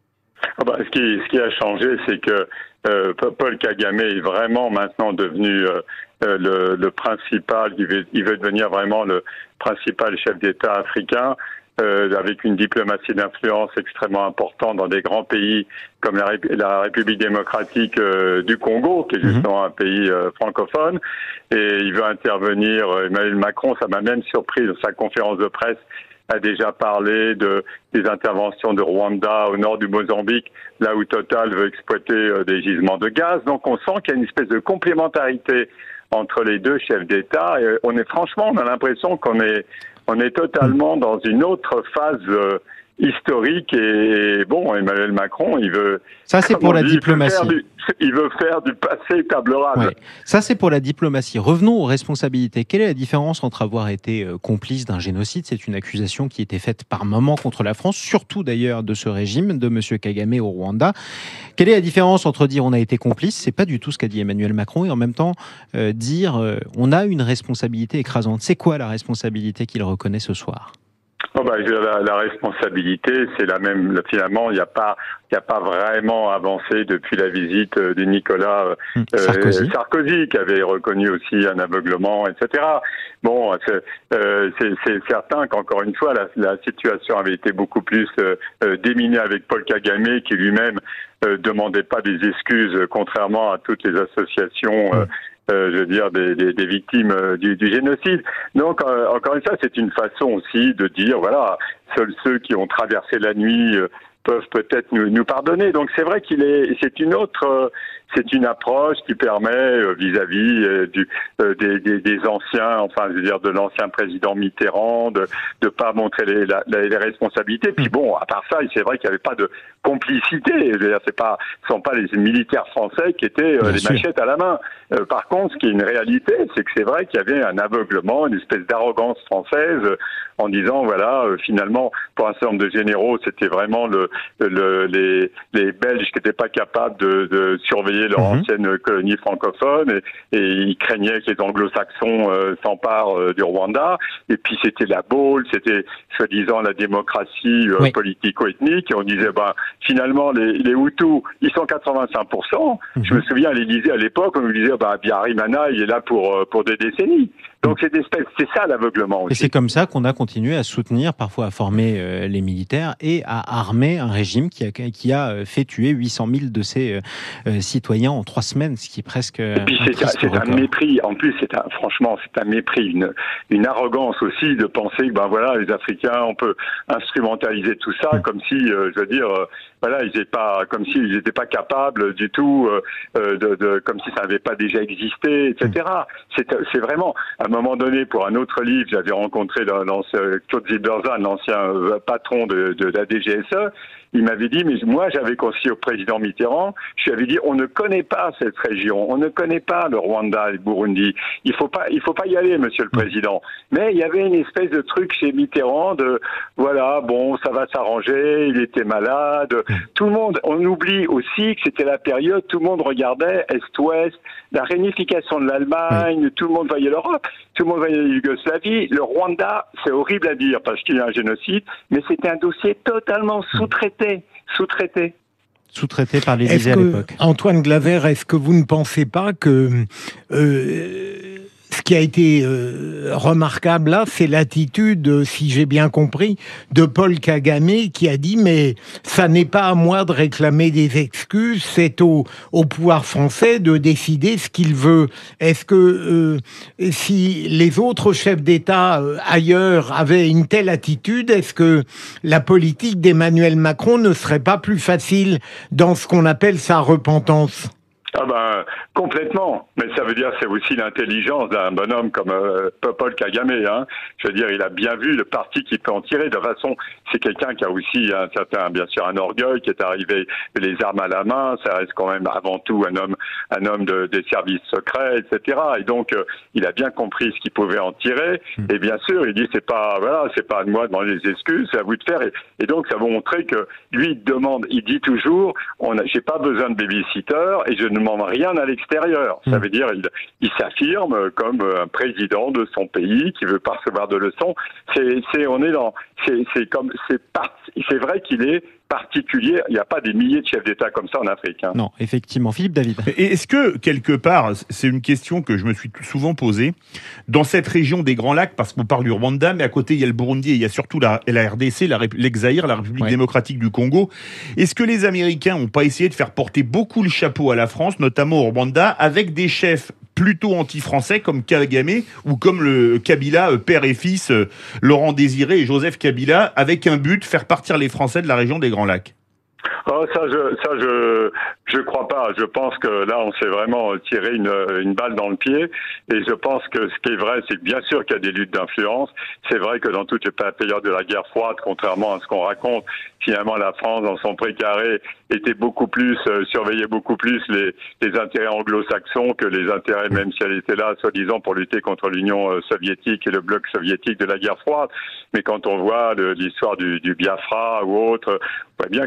Ah bah, ce, qui, ce qui a changé, c'est que euh, Paul Kagame est vraiment maintenant devenu euh, le, le principal, il veut, il veut devenir vraiment le principal chef d'État africain, euh, avec une diplomatie d'influence extrêmement importante dans des grands pays comme la, la République démocratique euh, du Congo, qui est justement un pays euh, francophone. Et il veut intervenir, Emmanuel Macron, ça m'a même surpris dans sa conférence de presse, a déjà parlé de, des interventions de Rwanda au nord du Mozambique, là où Total veut exploiter euh, des gisements de gaz. Donc on sent qu'il y a une espèce de complémentarité entre les deux chefs d'État. Et on est franchement, on a l'impression qu'on est, on est totalement dans une autre phase euh, historique. Et bon, Emmanuel Macron, il veut... Ça, c'est pour la dit, diplomatie. Il veut, du, il veut faire du passé table rase. Ouais. Ça, c'est pour la diplomatie. Revenons aux responsabilités. Quelle est la différence entre avoir été euh, complice d'un génocide ? C'est une accusation qui était faite par moments contre la France, surtout d'ailleurs de ce régime, de M. Kagame au Rwanda. Quelle est la différence entre dire on a été complice, c'est pas du tout ce qu'a dit Emmanuel Macron, et en même temps euh, dire euh, on a une responsabilité écrasante. C'est quoi la responsabilité qu'il reconnaît ce soir ? Oh bah, la, la responsabilité, c'est la même. Finalement, il n'y a pas, il n'y a pas vraiment avancé depuis la visite de Nicolas euh, Sarkozy. Sarkozy, qui avait reconnu aussi un aveuglement, et cetera. Bon, c'est, euh, c'est, c'est certain qu'encore une fois, la, la situation avait été beaucoup plus euh, déminée avec Paul Kagame, qui lui-même euh, demandait pas des excuses, contrairement à toutes les associations. Euh, Euh, je veux dire, des, des, des victimes euh, du, du génocide. Donc, euh, encore une fois, c'est une façon aussi de dire, voilà, seuls ceux qui ont traversé la nuit euh, peuvent peut-être nous, nous pardonner. Donc, c'est vrai qu'il est, c'est une autre, euh, c'est une approche qui permet, euh, vis-à-vis euh, du, euh, des, des, des anciens, enfin, je veux dire, de l'ancien président Mitterrand, de de pas montrer les, la, les responsabilités. Puis bon, à part ça, c'est vrai qu'il n'y avait pas de complicité. Je veux dire, c'est pas, ce sont pas les militaires français qui étaient euh, les sûr. machettes à la main. Euh, par contre, ce qui est une réalité, c'est que c'est vrai qu'il y avait un aveuglement, une espèce d'arrogance française, euh, en disant, voilà, euh, finalement, pour un certain nombre de généraux, c'était vraiment le, le, les, les Belges qui n'étaient pas capables de, de surveiller leur mmh. ancienne colonie francophone, et, et ils craignaient que les anglo-saxons euh, s'emparent euh, du Rwanda. Et puis c'était la Baule, c'était soi-disant la démocratie euh, oui. politico-ethnique, et on disait, bah, finalement, les, les Hutus, ils sont quatre-vingt-cinq pour cent. Mmh. Je me souviens à l'Élysée à l'époque, on me disait, bah, Biarimana, il est là pour, pour des décennies. Donc c'est, c'est ça l'aveuglement aussi. Et c'est comme ça qu'on a continué à soutenir, parfois à former euh, les militaires et à armer un régime qui a, qui a fait tuer huit cent mille de ses euh, citoyens en trois semaines, ce qui est presque. Et puis c'est, un, c'est un mépris. En plus, c'est un, franchement, c'est un mépris, une, une arrogance aussi de penser que ben voilà, les Africains, on peut instrumentaliser tout ça mmh. comme si, euh, je veux dire, euh, voilà, ils étaient pas, comme s'ils n'étaient pas capables du tout, euh, de, de, comme si ça n'avait pas déjà existé, et cetera. Mmh. C'est, c'est vraiment. À un moment donné, pour un autre livre, j'avais rencontré Claude Zilberzahn, l'ancien patron de, de la D G S E. Il m'avait dit, mais moi j'avais confié au président Mitterrand, je lui avais dit, on ne connaît pas cette région, on ne connaît pas le Rwanda et le Burundi. Il faut pas, il faut pas y aller, monsieur le président. Mais il y avait une espèce de truc chez Mitterrand de, voilà, bon, ça va s'arranger, il était malade. Tout le monde, on oublie aussi que c'était la période, tout le monde regardait Est-Ouest, la réunification de l'Allemagne, oui. tout le monde voyait l'Europe, tout le monde voyait la Yougoslavie. Le Rwanda, c'est horrible à dire parce qu'il y a un génocide, mais c'était un dossier totalement sous-traité. Sous-traité. Sous-traité par l'Élysée à l'époque. Antoine Glaser, est-ce que vous ne pensez pas que euh, ce qui a été euh, remarquable là, c'est l'attitude, si j'ai bien compris, de Paul Kagame qui a dit « mais ça n'est pas à moi de réclamer des excuses, c'est au, au pouvoir français de décider ce qu'il veut ». Est-ce que euh, si les autres chefs d'État euh, ailleurs avaient une telle attitude, est-ce que la politique d'Emmanuel Macron ne serait pas plus facile dans ce qu'on appelle sa repentance ? Ah ben complètement, mais ça veut dire c'est aussi l'intelligence d'un bonhomme comme euh, Paul Kagame. Hein. Je veux dire, il a bien vu le parti qu'il peut en tirer. De toute façon, c'est quelqu'un qui a aussi un certain, bien sûr, un orgueil, qui est arrivé les armes à la main. Ça reste quand même avant tout un homme, un homme de, des services secrets, et cetera. Et donc, euh, il a bien compris ce qu'il pouvait en tirer. Et bien sûr, il dit c'est pas, voilà, c'est pas à moi de demander des excuses, c'est à vous de faire. Et, et donc, ça va montrer que lui, il demande, il dit toujours, on a, j'ai pas besoin de babysitter et je ne demande rien à l'extérieur. Ça veut dire il, il s'affirme comme un président de son pays qui veut pas recevoir de leçons. C'est, c'est, on est dans, c'est, c'est comme, c'est part, c'est vrai qu'il est particulier. Il n'y a pas des milliers de chefs d'État comme ça en Afrique. Hein. Non, effectivement. Philippe David. Et est-ce que, quelque part, c'est une question que je me suis souvent posée, dans cette région des Grands Lacs, parce qu'on parle du Rwanda, mais à côté, il y a le Burundi et il y a surtout la, la R D C, la, l'ex-Zaïre, la République ouais. démocratique du Congo. Est-ce que les Américains n'ont pas essayé de faire porter beaucoup le chapeau à la France, notamment au Rwanda, avec des chefs plutôt anti-français comme Kagame ou comme le Kabila, euh, père et fils, euh, Laurent Désiré et Joseph Kabila, avec un but, faire partir les Français de la région des Grands Lacs? Oh, ça, je, ça, je, je crois pas. Je pense que là, on s'est vraiment tiré une, une balle dans le pied. Et je pense que ce qui est vrai, c'est que bien sûr qu'il y a des luttes d'influence. C'est vrai que dans toute la période de la guerre froide, contrairement à ce qu'on raconte, finalement, la France, dans son précaré, était beaucoup plus, euh, surveillait beaucoup plus les, les intérêts anglo-saxons que les intérêts, même si elle était là, soi-disant, pour lutter contre l'Union euh, soviétique et le bloc soviétique de la guerre froide. Mais quand on voit le, l'histoire du, du Biafra ou autre, on voit bien que c'est quand même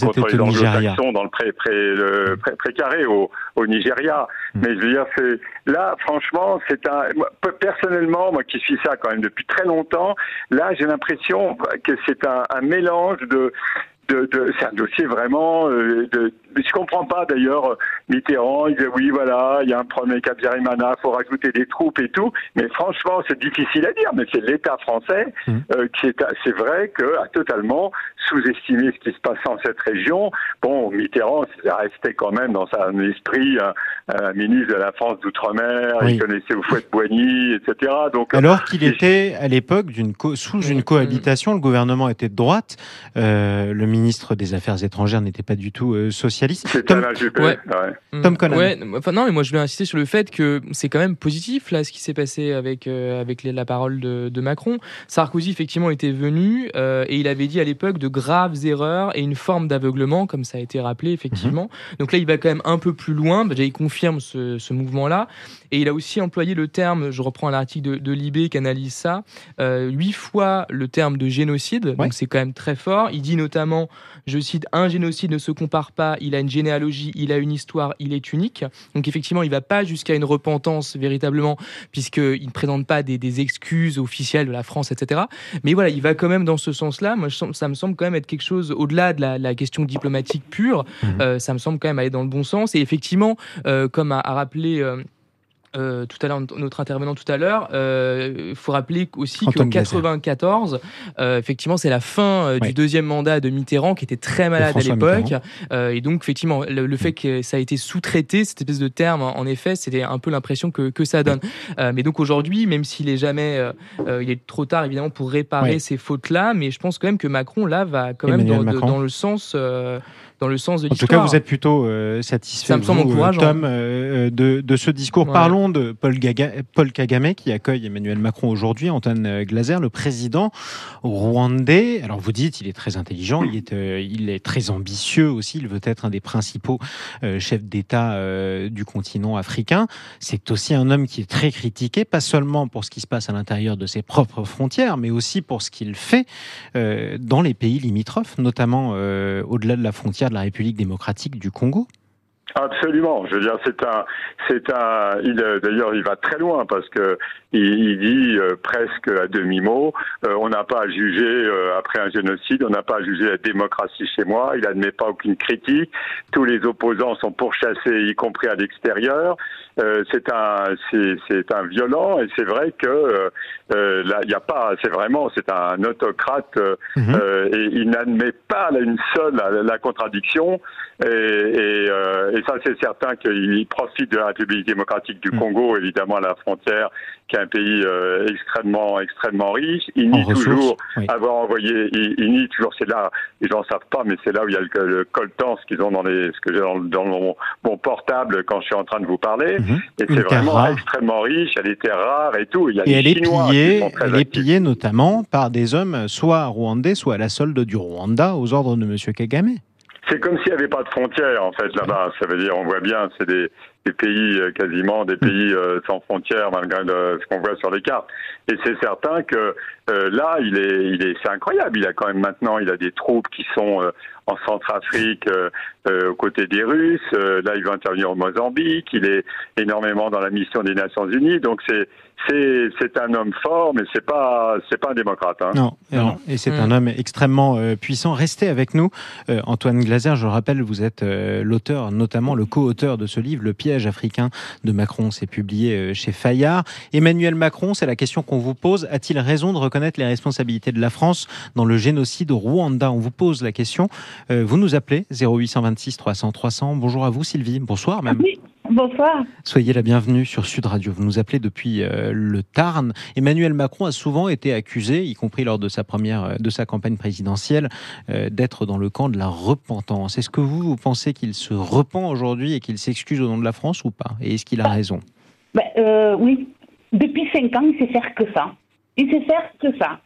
contre les anglo-saxons dans le pré, pré, le pré, précaré au, au Nigeria. Mmh. Mais je veux dire, c'est, là, franchement, c'est un, personnellement, moi qui suis ça quand même depuis très longtemps, là, j'ai l'impression que c'est un, un mélange de, de, de, c'est un dossier vraiment, euh, de, je comprends pas d'ailleurs, Mitterrand, il disait oui, voilà, il y a un problème avec Habyarimana, il faut rajouter des troupes et tout, mais franchement, c'est difficile à dire, mais c'est l'État français mmh. euh, qui est, c'est vrai que a totalement sous-estimé ce qui se passe dans cette région. Bon, Mitterrand, il restait quand même dans son esprit un, un ministre de la France d'outre-mer, oui. il connaissait Houphouët-Boigny, et cetera. Donc, alors qu'il était à l'époque d'une co- sous une cohabitation, le gouvernement était de droite, euh, le ministre des Affaires étrangères n'était pas du tout euh, socialiste. C'était Tom... la Juppé, ouais. ouais. Tom Conan. Ouais, enfin non, mais moi je voulais insister sur le fait que c'est quand même positif là ce qui s'est passé avec euh, avec les, la parole de, de Macron. Sarkozy effectivement était venu euh, et il avait dit à l'époque de graves erreurs et une forme d'aveuglement, comme ça a été rappelé effectivement. Mm-hmm. Donc là il va quand même un peu plus loin. Déjà il confirme ce, ce mouvement-là et il a aussi employé le terme, je reprends un article de, de Libé qui analyse ça, euh, huit fois le terme de génocide. Ouais. Donc c'est quand même très fort. Il dit notamment, je cite, un génocide ne se compare pas. Il a une généalogie, il a une histoire, il est unique. Donc effectivement, il ne va pas jusqu'à une repentance véritablement, puisqu'il ne présente pas des, des excuses officielles de la France, et cetera. Mais voilà, il va quand même dans ce sens-là. Moi, je, ça me semble quand même être quelque chose, au-delà de la, la question diplomatique pure, mmh. euh, ça me semble quand même aller dans le bon sens. Et effectivement, euh, comme a, a rappelé... Euh, Euh, tout à l'heure, notre intervenant tout à l'heure, il euh, faut rappeler aussi qu'en quatre-vingt-quatorze, euh, effectivement, c'est la fin euh, ouais. du deuxième mandat de Mitterrand qui était très malade à l'époque. Euh, et donc, effectivement, le, le fait que ça a été sous-traité, cette espèce de terme, en effet, c'était un peu l'impression que, que ça donne. Euh, mais donc aujourd'hui, même s'il est jamais, euh, il est trop tard évidemment pour réparer ouais. ces fautes-là, mais je pense quand même que Macron là va quand même dans, de, dans le sens. Euh, dans le sens de l'histoire. En tout cas, vous êtes plutôt euh, satisfait, ça me semble vous, encourageant. Tom, euh, de, de ce discours. Ouais. Parlons de Paul, Gaga, Paul Kagame qui accueille Emmanuel Macron aujourd'hui, Antoine Glaser, le président rwandais. Alors vous dites, il est très intelligent, il est, euh, il est très ambitieux aussi, il veut être un des principaux euh, chefs d'État euh, du continent africain. C'est aussi un homme qui est très critiqué, pas seulement pour ce qui se passe à l'intérieur de ses propres frontières, mais aussi pour ce qu'il fait euh, dans les pays limitrophes, notamment euh, au-delà de la frontière de la République démocratique du Congo. Absolument. Je veux dire, c'est un, c'est un. Il, d'ailleurs, il va très loin parce que il, il dit euh, presque à demi-mot. Euh, on n'a pas à juger euh, après un génocide. On n'a pas à juger la démocratie chez moi. Il admet pas aucune critique. Tous les opposants sont pourchassés, y compris à l'extérieur. Euh, c'est un, c'est, c'est un violent et c'est vrai que euh, là, il y a pas. C'est vraiment, c'est un autocrate euh, mmh. euh, et il n'admet pas là, une seule la, la contradiction. Et, et, euh, et ça, c'est certain qu'il profite de la République démocratique du mmh. Congo, évidemment à la frontière, qui est un pays euh, extrêmement, extrêmement riche. Il nie toujours oui. avoir envoyé, il, il nie toujours, c'est là, les gens ne savent pas, mais c'est là où il y a le, le coltan, ce qu'ils ont dans les, ce que j'ai dans, dans mon, mon portable quand je suis en train de vous parler. Mmh. Et Une c'est vraiment rare. extrêmement riche, elle est terre rare et tout. Il y a et les elle Chinois est pillée, qui sont très elle est pillée notamment par des hommes soit rwandais, soit à la solde du Rwanda, aux ordres de Monsieur Kagame. C'est comme s'il n'y avait pas de frontières, en fait, là-bas. Ça veut dire, on voit bien, c'est des, des pays euh, quasiment, des pays euh, sans frontières, malgré le, ce qu'on voit sur les cartes. Et c'est certain que euh, là, il est, il est, c'est incroyable. Il a quand même maintenant, il a des troupes qui sont euh, en Centrafrique, euh, euh, aux côtés des Russes. Euh, là, il va intervenir au Mozambique. Il est énormément dans la mission des Nations Unies. Donc c'est C'est, c'est un homme fort, mais c'est pas, c'est pas un démocrate. Hein. Non, non, et c'est mmh. un homme extrêmement euh, puissant. Restez avec nous, euh, Antoine Glaser. Je le rappelle, vous êtes euh, l'auteur, notamment le co-auteur de ce livre, Le piège africain de Macron. C'est publié euh, chez Fayard. Emmanuel Macron, c'est la question qu'on vous pose. A-t-il raison de reconnaître les responsabilités de la France dans le génocide au Rwanda ? On vous pose la question. Euh, vous nous appelez zéro huit cent vingt-six trois cents trois cents. Bonjour à vous, Sylvie. Bonsoir même. Oui. Bonsoir. Soyez la bienvenue sur Sud Radio. Vous nous appelez depuis euh, le Tarn. Emmanuel Macron a souvent été accusé, y compris lors de sa première, de sa campagne présidentielle, euh, d'être dans le camp de la repentance. Est-ce que vous, vous pensez qu'il se repent aujourd'hui et qu'il s'excuse au nom de la France ou pas ? Et est-ce qu'il a raison ? ben, euh, Oui. Depuis cinq ans, il sait faire que ça. Il sait faire que ça.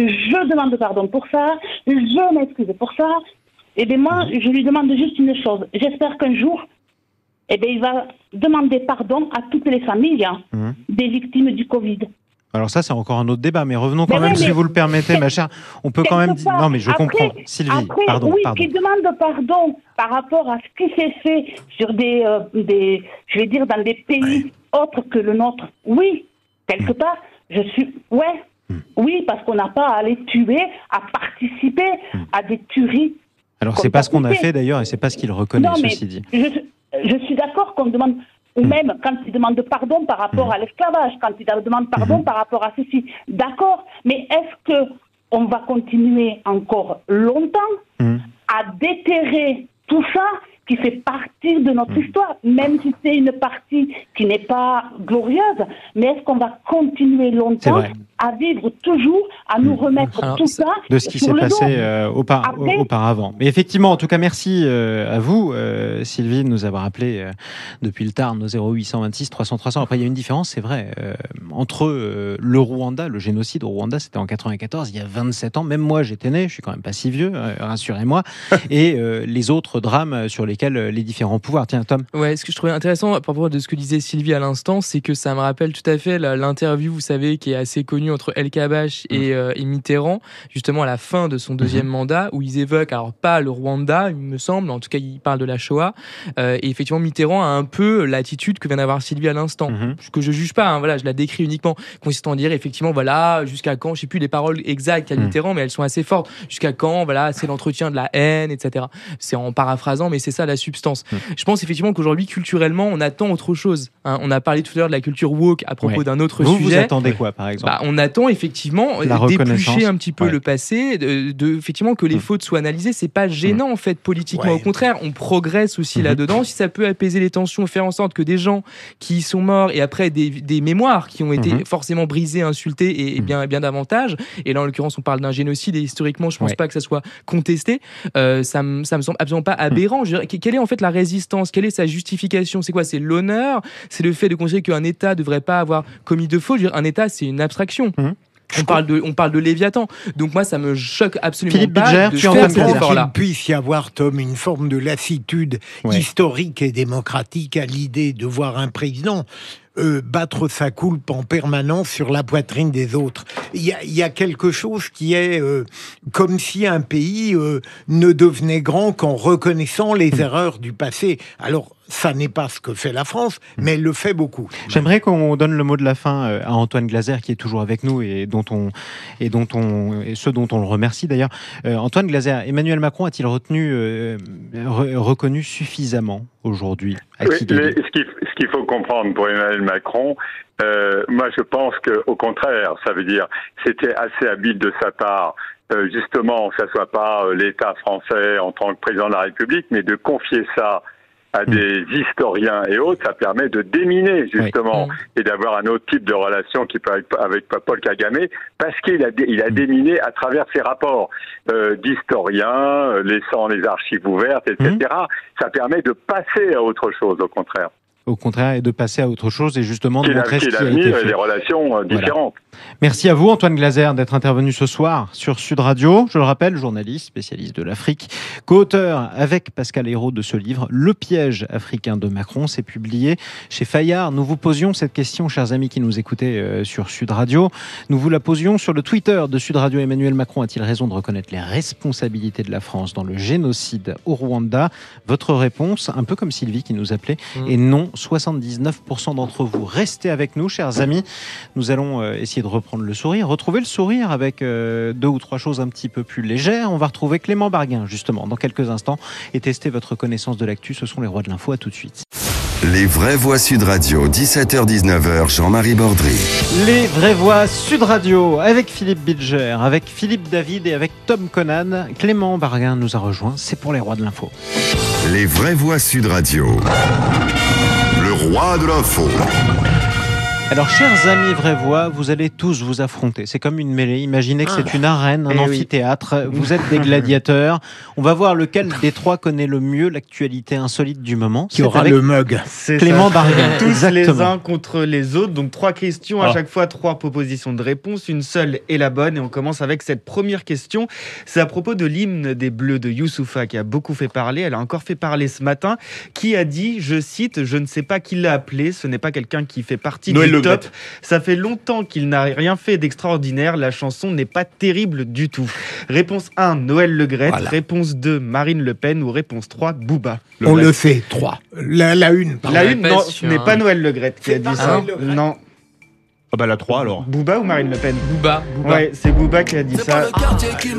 Je demande pardon pour ça. Je m'excuse pour ça. Et bien moi, mmh. je lui demande juste une chose. J'espère qu'un jour, eh bien, il va demander pardon à toutes les familles hein, mmh. des victimes du Covid. Alors ça, c'est encore un autre débat, mais revenons quand mais même, oui, si mais vous le permettez, ma chère. On peut quand même dire... Non, mais je après, comprends. Sylvie, après, pardon, oui, pardon. qui demande pardon par rapport à ce qui s'est fait sur des, euh, des, je vais dire, dans des pays ouais. autres que le nôtre. Oui, quelque part, je suis... Ouais, mm. oui, parce qu'on n'a pas à aller tuer, à participer mm. à des tueries. Alors, c'est pas ce qu'on a fait, d'ailleurs, et c'est pas ce qu'il reconnaît, non, mais ceci dit. Je, je suis d'accord qu'on demande... Ou même quand il demande pardon par rapport mmh. à l'esclavage, quand il demande pardon mmh. par rapport à ceci. D'accord, mais est-ce qu'on va continuer encore longtemps mmh. à déterrer tout ça qui fait partie de notre mmh. histoire, même si c'est une partie qui n'est pas glorieuse, mais est-ce qu'on va continuer longtemps à vivre toujours, à nous remettre Alors, tout ça de ce qui s'est passé euh, aupa- Après, auparavant. Mais effectivement, en tout cas, merci euh, à vous, euh, Sylvie, de nous avoir appelé euh, depuis le Tarn au zéro huit cent vingt-six trois cents trois cents. Après, il y a une différence, c'est vrai, euh, entre euh, le Rwanda, le génocide au Rwanda, c'était en quatre-vingt-quatorze, il y a vingt-sept ans. Même moi, j'étais né, je suis quand même pas si vieux, euh, rassurez-moi. Et euh, les autres drames sur lesquels euh, les différents pouvoirs. Tiens, Tom. Ouais, ce que je trouvais intéressant à propos de ce que disait Sylvie à l'instant, c'est que ça me rappelle tout à fait l'interview, vous savez, qui est assez connue entre El Kabash et, euh, et Mitterrand, justement à la fin de son deuxième mmh. mandat, où ils évoquent, alors pas le Rwanda, il me semble, en tout cas ils parlent de la Shoah, euh, et effectivement Mitterrand a un peu l'attitude que vient d'avoir Sylvie à l'instant, mmh. que je juge pas, hein, voilà, je la décris uniquement, consistant à dire effectivement, voilà, jusqu'à quand, je sais plus les paroles exactes à mmh. Mitterrand, mais elles sont assez fortes, jusqu'à quand, voilà, c'est l'entretien de la haine, et cetera. C'est en paraphrasant, mais c'est ça la substance. Mmh. Je pense effectivement qu'aujourd'hui, culturellement, on attend autre chose. Hein. On a parlé tout à l'heure de la culture woke à propos ouais. d'un autre vous, sujet. Vous attendez quoi, par exemple? Bah, on attend effectivement la d'éplucher un petit peu ouais. le passé, de, de effectivement que les mmh. fautes soient analysées. C'est pas gênant mmh. en fait politiquement. Ouais. Au contraire, on progresse aussi mmh. là-dedans. Si ça peut apaiser les tensions, faire en sorte que des gens qui sont morts et après des, des mémoires qui ont été mmh. forcément brisées, insultées et, et bien, bien davantage. Et là, en l'occurrence, on parle d'un génocide et historiquement, je pense ouais. pas que ça soit contesté. Euh, ça, me, ça me semble absolument pas aberrant. Mmh. Je dirais, quelle est en fait la résistance? Quelle est sa justification? C'est quoi? C'est l'honneur? C'est le fait de considérer qu'un État devrait pas avoir commis de fautes? Je veux dire, un État, c'est une abstraction. Mmh. On parle de, on parle de Léviathan. Donc moi, ça me choque absolument Philippe pas Bilger, de tu faire cet effort-là. Qu'il puisse y avoir, Tom, une forme de lassitude ouais. historique et démocratique à l'idée de voir un président Euh, battre sa coulpe en permanence sur la poitrine des autres. Il y a, il y a quelque chose qui est euh, comme si un pays euh, ne devenait grand qu'en reconnaissant les mmh. erreurs du passé. Alors, ça n'est pas ce que fait la France, mais elle le fait beaucoup. J'aimerais qu'on donne le mot de la fin à Antoine Glaser, qui est toujours avec nous et dont on et dont on et ce dont on le remercie d'ailleurs. Euh, Antoine Glaser, Emmanuel Macron a-t-il retenu euh, re, reconnu suffisamment aujourd'hui à oui, Kigali? mais ce qu'il ce qu'il faut comprendre pour Emmanuel Macron, euh, moi je pense que au contraire, ça veut dire c'était assez habile de sa part. Euh, justement, que ça soit pas euh, l'État français en tant que président de la République, mais de confier ça à des mmh. historiens et autres, ça permet de déminer justement oui. mmh. et d'avoir un autre type de relation qui peut avec, avec Paul Kagame, parce qu'il a il a déminé à travers ses rapports euh, d'historiens, euh, laissant les archives ouvertes, et cetera. Mmh. Ça permet de passer à autre chose, au contraire. Au contraire, et de passer à autre chose et justement de montrer a, ce qui a mis été fait. Les relations euh, différentes. Voilà. Merci à vous, Antoine Glaser, d'être intervenu ce soir sur Sud Radio. Je le rappelle, journaliste, spécialiste de l'Afrique, co-auteur avec Pascal Hérault de ce livre, Le piège africain de Macron. C'est publié chez Fayard. Nous vous posions cette question, chers amis qui nous écoutez euh, sur Sud Radio. Nous vous la posions sur le Twitter de Sud Radio. Emmanuel Macron a-t-il raison de reconnaître les responsabilités de la France dans le génocide au Rwanda? Votre réponse, un peu comme Sylvie qui nous appelait, mmh. est non. soixante-dix-neuf pour cent d'entre vous. Restez avec nous, chers amis. Nous allons euh, essayer de reprendre le sourire, retrouver le sourire avec euh, deux ou trois choses un petit peu plus légères. On va retrouver Clément Barguin, justement, dans quelques instants, et tester votre connaissance de l'actu. Ce sont les rois de l'info. À tout de suite. Les vraies voix Sud Radio, dix-sept heures dix-neuf heures, Jean-Marie Bordry. Les vraies voix Sud Radio, avec Philippe Bilger, avec Philippe David et avec Tom Conan. Clément Barguin nous a rejoint. C'est pour les rois de l'info. Les vraies voix Sud Radio. Le roi de l'info. Alors, chers amis vraie voix, vous allez tous vous affronter. C'est comme une mêlée. Imaginez que c'est une arène, un eh amphithéâtre. Oui. Vous êtes des gladiateurs. On va voir lequel des trois connaît le mieux l'actualité insolite du moment. Qui aura le mug. C'est Clément Barguin. Tous Exactement. les uns contre les autres. Donc, trois questions. À ah. chaque fois, trois propositions de réponse. Une seule est la bonne. Et on commence avec cette première question. C'est à propos de l'hymne des Bleus de Youssoupha qui a beaucoup fait parler. Elle a encore fait parler ce matin. Qui a dit, je cite, je ne sais pas qui l'a appelé. Ce n'est pas quelqu'un qui fait partie Noël du Le top. Gret. Ça fait longtemps qu'il n'a rien fait d'extraordinaire. La chanson n'est pas terrible du tout. Réponse un, Noël Le Gret. Voilà. Réponse deux, Marine Le Pen. Ou réponse trois, Booba. Le On Gret. le sait, trois. La, la une, pardon. La ouais, une, pas non, sûr, ce n'est hein. pas Noël Le Gret qui a C'est dit pas ça. Noël Le Gret. Non. Ah bah la trois alors. Booba ou Marine Le Pen? Booba. Booba. Ouais, c'est Booba qui a dit ça. Ah,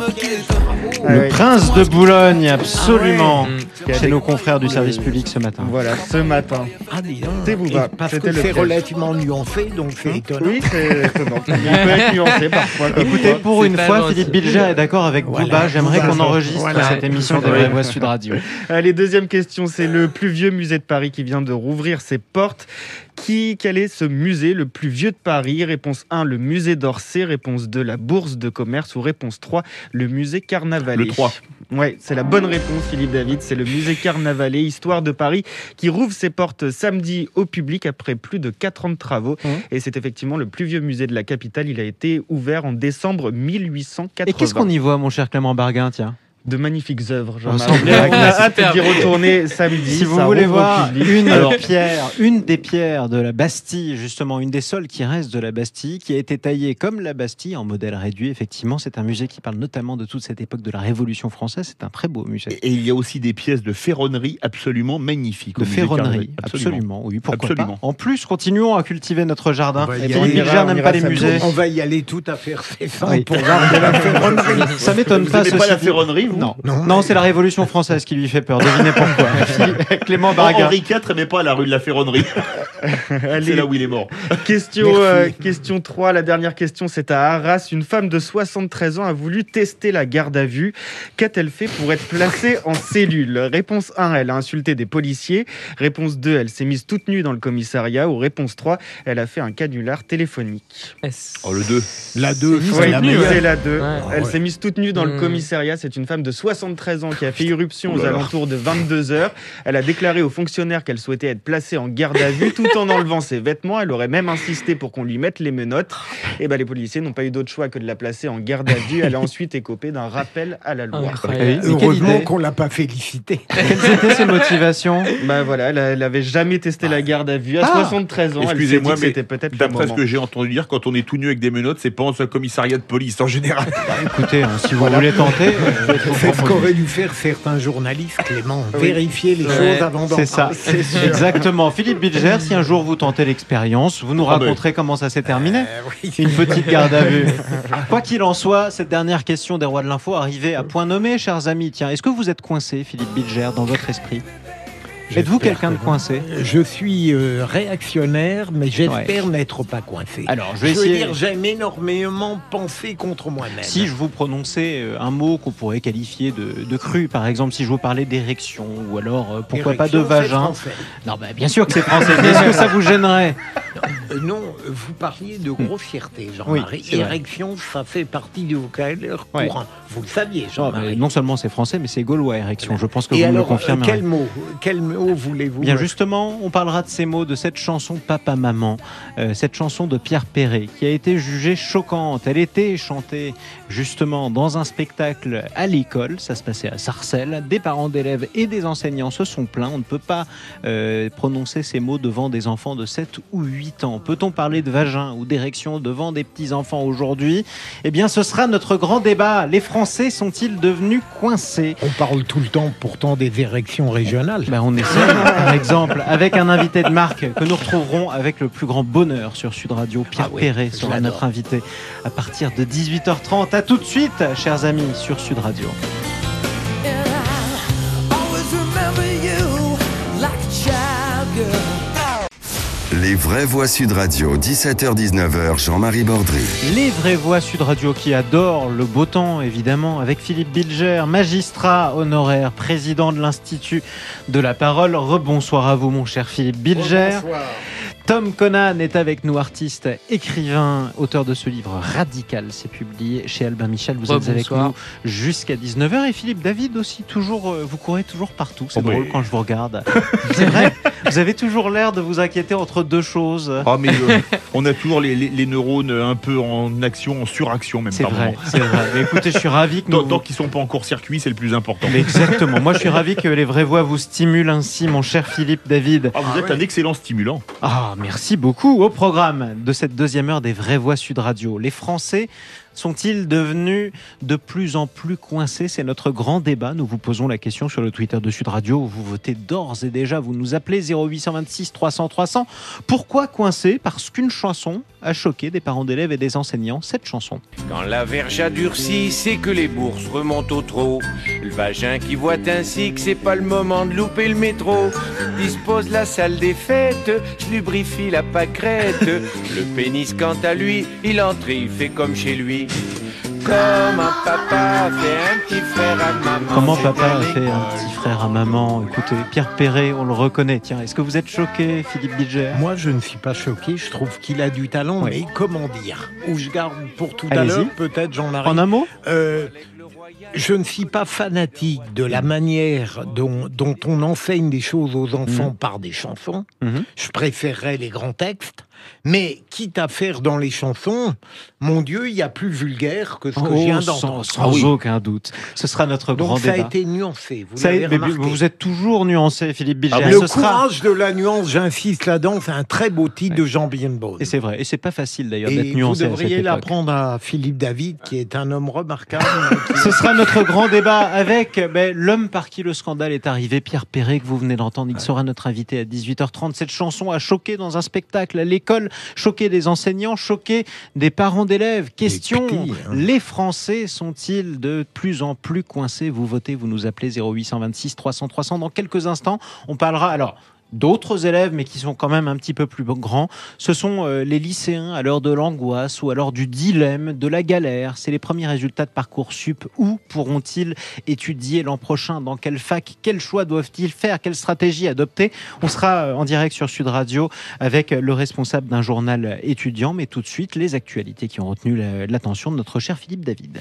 Le ouais. prince de Boulogne, absolument. Mm. Qui a Chez dit- nos confrères du service public ce matin. Voilà, ce matin. Ah, dis donc. C'est Booba. Et Parce C'était que le c'est piège. relativement nuancé, donc c'est étonnant. Oui, c'est étonnant. Mais il peut être nuancé parfois. comme Écoutez, quoi. pour C'est une pas fois, gentil. Philippe Bilger est d'accord avec Voilà, Booba. J'aimerais Booba. qu'on enregistre Voilà. cette émission des Ouais. Vraies Voix Sud Radio. Allez, deuxième question. C'est le plus vieux musée de Paris qui vient de rouvrir ses portes. Qui, quel est ce musée le plus vieux de Paris? Réponse un, le musée d'Orsay. Réponse deux, la Bourse de commerce. Ou réponse trois, le musée Carnavalet. Le trois. Ouais, c'est la bonne réponse, Philippe David. C'est le musée Carnavalet, Histoire de Paris, qui rouvre ses portes samedi au public après plus de quatre ans de travaux. Mmh. Et c'est effectivement le plus vieux musée de la capitale. Il a été ouvert en décembre mille huit cent quatre-vingts. Et qu'est-ce qu'on y voit, mon cher Clément Barguin, tiens? De magnifiques œuvres, Oh, Jean-Marie. sans blague, On a c'est hâte super. d'y retourner samedi. Si vous ça voulez rouvre au voir public. une Alors, pierre, une des pierres de la Bastille, justement, une des seules qui restent de la Bastille, qui a été taillée comme la Bastille en modèle réduit, effectivement, c'est un musée qui parle notamment de toute cette époque de la Révolution française. C'est un très beau musée. Et il y a aussi des pièces de ferronnerie absolument magnifiques. De au musée ferronnerie, Carnavalet. absolument. Oui, pourquoi Absolument. pas. En plus, continuons à cultiver notre jardin. On va y Et aller. Philippe On ira- Bilger on n'aime ira pas les samedi. musées. On va y aller tout à fait récent Oui. pour voir de la ferronnerie. Ça m'étonne Vous pas. aimez pas ceci la dit. ferronnerie, vous Non, Non. non, c'est la Révolution française qui lui fait peur. Devinez pourquoi. Clément Barguin. Henri quatre aimait pas la rue de la ferronnerie. allez, C'est là où il est mort. question, Merci. euh, question trois, la dernière question, c'est à Arras. Une femme de soixante-treize ans a voulu tester la garde à vue. Qu'a-t-elle fait pour être placée en cellule? Réponse un, elle a insulté des policiers. Réponse deux, elle s'est mise toute nue dans le commissariat. Ou réponse trois, elle a fait un canular téléphonique. S. Oh, le deux. La deux, C'est c'est Oui, la nue, meilleure. c'est la deux. Ouais. Elle ouais. s'est mise toute nue dans le Mmh. commissariat. C'est une femme de soixante-treize ans qui a fait irruption Oh aux là là. alentours de vingt-deux heures. Elle a déclaré aux fonctionnaires qu'elle souhaitait être placée en garde à vue tout en enlevant ses vêtements. Elle aurait même insisté pour qu'on lui mette les menottes. Et ben, les policiers n'ont pas eu d'autre choix que de la placer en garde à vue. Elle a ensuite écopé d'un rappel à la loi. Incroyable. Et quelle Heureusement idée. qu'on l'a pas félicité. Quelles étaient ses motivations? Bah voilà, elle, a- elle avait jamais testé la garde à vue. À Ah. soixante-treize ans, elle s'est dit Excusez-moi, que mais c'était peut-être le D'après ce moment. que j'ai entendu dire, quand on est tout nu avec des menottes, c'est pas dans un commissariat de police en général. Bah, écoutez, hein, si vous voulez tenter, euh, je vous C'est ce propose- qu'auraient dû faire certains journalistes, Clément. Oui. Vérifier les Ouais. choses avant d'en C'est ça, parler. C'est sûr. exactement. Philippe Bilger, si un jour vous tentez l'expérience, vous nous Ah ben. raconterez comment ça s'est terminé. Euh, oui. Une petite garde à vue. Quoi qu'il en soit, cette dernière question des rois de l'info arrivait à point nommé, chers amis. Tiens, est-ce que vous êtes coincé, Philippe Bilger, dans votre esprit? Êtes-vous J'espère quelqu'un de que- coincé? Je suis euh, réactionnaire, mais j'espère n'être pas coincé. Alors, je vais Je veux essayer. dire, j'aime énormément penser contre moi-même. Si je vous prononçais euh, un mot qu'on pourrait qualifier de, de cru, par exemple, si je vous parlais d'érection, ou alors euh, pourquoi pas de Érection, c'est vagin. français. Non, bah, bien sûr que c'est français. Mais est-ce que ça vous gênerait? Euh, non, vous parliez de grossièreté, Oui, Jean-Marie. c'est vrai. Érection, ça fait partie du vocabulaire Ouais. courant. Vous le saviez, Non, mais Jean-Marie. non seulement c'est français, mais c'est gaulois, érection. Je pense que Et vous me le alors, euh, confirmerez. quel mot, quel mot voulez-vous Bien me- justement, on parlera de ces mots, de cette chanson Papa-Maman, euh, cette chanson de Pierre Perret, qui a été jugée choquante. Elle était chantée justement dans un spectacle à l'école, ça se passait à Sarcelles. Des parents d'élèves et des enseignants se sont plaints. On ne peut pas euh, prononcer ces mots devant des enfants de sept ou huit ans. Peut-on parler de vagin ou d'érection devant des petits-enfants aujourd'hui? Eh bien, ce sera notre grand débat. Les Français sont-ils devenus coincés? On parle tout le temps pourtant des érections régionales. Ben, on essaie, par exemple, avec un invité de marque que nous retrouverons avec le plus grand bonheur sur Sud Radio. Pierre Ah oui, Perret je sera l'adore. notre invité à partir de dix-huit heures trente. À tout de suite, chers amis, sur Sud Radio. Les vraies voix Sud Radio, dix-sept heures dix-neuf heures, Jean-Marie Bordry. Les vraies voix Sud Radio qui adorent le beau temps, évidemment, avec Philippe Bilger, magistrat honoraire, président de l'Institut de la Parole. Rebonsoir à vous, mon cher Philippe Bilger. Tom Conan est avec nous, artiste, écrivain, auteur de ce livre Radical. C'est publié chez Albin Michel. Vous êtes avec Rebonsoir. nous jusqu'à dix-neuf heures. Et Philippe David aussi, toujours, euh, vous courez toujours partout. C'est Oh, drôle mais- quand je vous regarde. C'est vrai, vous avez toujours l'air de vous inquiéter entre deux choses. Ah, mais euh, on a toujours les, les- les neurones un peu en action, en suraction même C'est par vrai, moment. c'est vrai. Mais écoutez, je suis ravi que Tant, nous... tant qu'ils sont pas en court-circuit, c'est le plus important. Mais exactement. Moi, je suis ravi que les vraies voix vous stimulent ainsi, mon cher Philippe David. Ah, vous êtes un excellent stimulant. Ah, Merci beaucoup. Au programme de cette deuxième heure des Vraies Voix Sud Radio, les Français sont-ils devenus de plus en plus coincés? C'est notre grand débat. Nous vous posons la question sur le Twitter de Sud Radio. Vous votez d'ores et déjà. Vous nous appelez zéro huit cent vingt-six trois cents trois cents. Pourquoi coincés? Parce qu'une chanson a choqué des parents d'élèves et des enseignants. Cette chanson. Quand la verge a durci, c'est que les bourses remontent au trot. Le vagin qui voit ainsi que c'est pas le moment de louper le métro. Dispose la salle des fêtes, je lubrifie la pâquerette. Le pénis quant à lui, il entre, il fait comme chez lui. Comme un papa fait un petit frère à maman. Comment papa a fait un petit frère à maman? Écoutez, Pierre Perret, on le reconnaît. Tiens, est-ce que vous êtes choqué, Philippe Bilger? Moi, je ne suis pas choqué. Je trouve qu'il a du talent. Oui. Mais comment dire? Ou je garde pour tout Allez-y. à l'heure, peut-être j'en arrive. En un mot euh, Je ne suis pas fanatique de la manière dont, dont on enseigne des choses aux enfants mmh. par des chansons. Mmh. Je préférerais les grands textes. Mais quitte à faire dans les chansons, mon Dieu, il y a plus vulgaire que ce que oh, je viens Sans, d'entendre. sans ah, oui. aucun doute. Ce sera notre Donc grand ça débat. a été nuancé. Vous, ça l'avez a, mais remarqué. vous êtes toujours nuancé, Philippe Bilger. Ah, le Ce courage sera... de la nuance, j'insiste là-dedans, c'est un très beau titre ouais. de Jean Birnbaum. Et c'est vrai. Et c'est pas facile d'ailleurs Et d'être nuancé. Vous devriez l'apprendre à Philippe David, qui est un homme remarquable. qui... Ce sera notre grand débat avec ben, l'homme par qui le scandale est arrivé, Pierre Perret, que vous venez d'entendre. Il ouais. sera notre invité à dix-huit heures trente. Cette chanson a choqué dans un spectacle à l'école, choqué des enseignants, choqué des parents d'élèves. Question, petits, hein. Les Français sont-ils de plus en plus coincés? Vous votez, vous nous appelez zéro huit cent vingt-six trois cents trois cents. Dans quelques instants, on parlera alors d'autres élèves, mais qui sont quand même un petit peu plus grands. Ce sont euh, les lycéens à l'heure de l'angoisse ou à l'heure du dilemme, de la galère. C'est les premiers résultats de Parcoursup. Où pourront-ils étudier l'an prochain? Dans quelle fac? Quels choix doivent-ils faire? Quelle stratégie adopter? On sera en direct sur Sud Radio avec le responsable d'un journal étudiant. Mais tout de suite, les actualités qui ont retenu l'attention de notre cher Philippe David.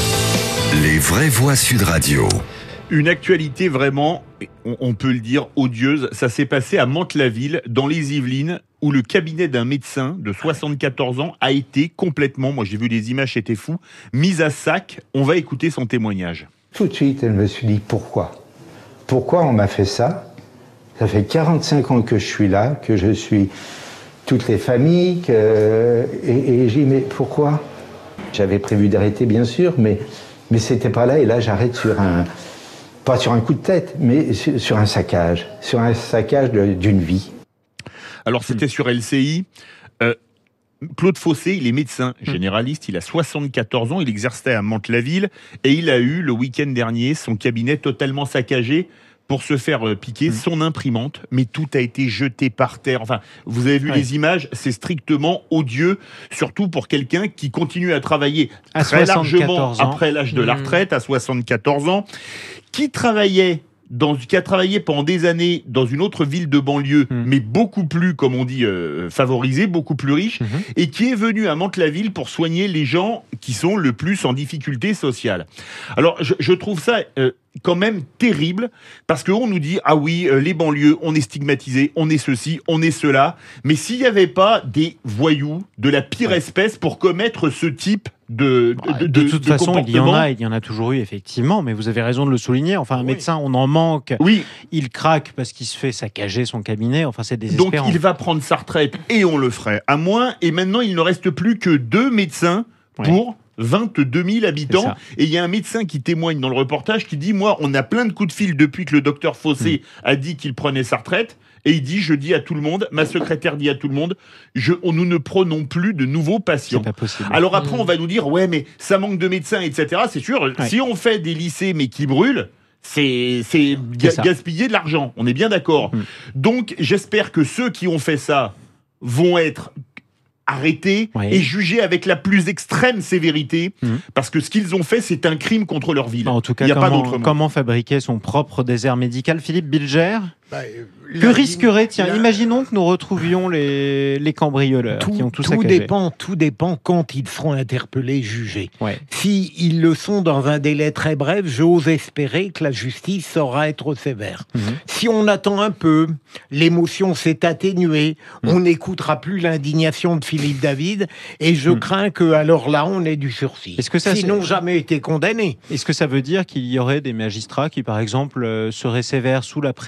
Les Vraies Voix Sud Radio. Une actualité vraiment, on peut le dire, odieuse. Ça s'est passé à Mantes-la-Ville, dans les Yvelines, où le cabinet d'un médecin de soixante-quatorze ans a été complètement, moi j'ai vu les images, c'était fou, mis à sac. On va écouter son témoignage. Tout de suite, je me suis dit, pourquoi ? Pourquoi on m'a fait ça ? Ça fait quarante-cinq ans que je suis là, que je suis toutes les familles, que... et, et j'ai dit, mais pourquoi ? J'avais prévu d'arrêter, bien sûr, mais, mais c'était pas là, et là j'arrête sur un... Pas sur un coup de tête, mais sur un saccage, sur un saccage de, d'une vie. Alors c'était sur L C I. Euh, Claude Fossé, il est médecin généraliste, il a soixante-quatorze ans, il exerçait à Mantes-la-Ville et il a eu le week-end dernier son cabinet totalement saccagé pour se faire piquer son imprimante, mais tout a été jeté par terre. Enfin, vous avez vu ouais. les images, c'est strictement odieux, surtout pour quelqu'un qui continue à travailler à très largement ans. Après l'âge de la retraite, à soixante-quatorze ans, qui travaillait Dans, qui a travaillé pendant des années dans une autre ville de banlieue, mmh. mais beaucoup plus, comme on dit, euh, favorisée, beaucoup plus riche, mmh. et qui est venu à Mantes-la-Ville pour soigner les gens qui sont le plus en difficulté sociale. Alors, je, je trouve ça euh, quand même terrible, parce qu'on nous dit, ah oui, euh, les banlieues, on est stigmatisés, on est ceci, on est cela, mais s'il n'y avait pas des voyous de la pire ouais. espèce pour commettre ce type De, de, de, de toute de façon, il y en a, il y en a toujours eu, effectivement, mais vous avez raison de le souligner. Enfin, un oui. médecin, on en manque. Oui. Il craque parce qu'il se fait saccager son cabinet. Enfin, c'est désespérant. Donc, il va prendre sa retraite et on le ferait à moins. Et maintenant, il ne reste plus que deux médecins pour... Ouais. vingt-deux mille habitants. Et il y a un médecin qui témoigne dans le reportage qui dit, moi, on a plein de coups de fil depuis que le docteur Fossé mmh. a dit qu'il prenait sa retraite. Et il dit, je dis à tout le monde, ma secrétaire dit à tout le monde, je, on, nous ne prenons plus de nouveaux patients. C'est pas possible. Alors après, mmh. on va nous dire, ouais, mais ça manque de médecins, et cetera. C'est sûr, ouais. si on fait des lycées, mais qui brûlent, c'est, c'est, ga- c'est gaspiller de l'argent. On est bien d'accord. Mmh. Donc, j'espère que ceux qui ont fait ça vont être arrêtés oui. et jugés avec la plus extrême sévérité, mmh. parce que ce qu'ils ont fait, c'est un crime contre leur ville. En tout cas, il y a comment, pas d'autre mot. Comment fabriquer son propre désert médical? Philippe Bilger, bah, que risquerait, tiens, la... imaginons que nous retrouvions les, les cambrioleurs tout, qui ont tout tout saccagé. Dépend, tout dépend quand ils seront interpellés, jugés. Ouais. Si ils le sont dans un délai très bref, j'ose espérer que la justice saura être sévère. Mmh. Si on attend un peu, l'émotion s'est atténuée, mmh. on n'écoutera plus l'indignation de Philippe David, et je mmh. crains que alors là, on ait du sursis. Est-ce que ça, S'ils n'ont jamais été condamnés. Est-ce que ça veut dire qu'il y aurait des magistrats qui, par exemple, euh, seraient sévères sous la pression des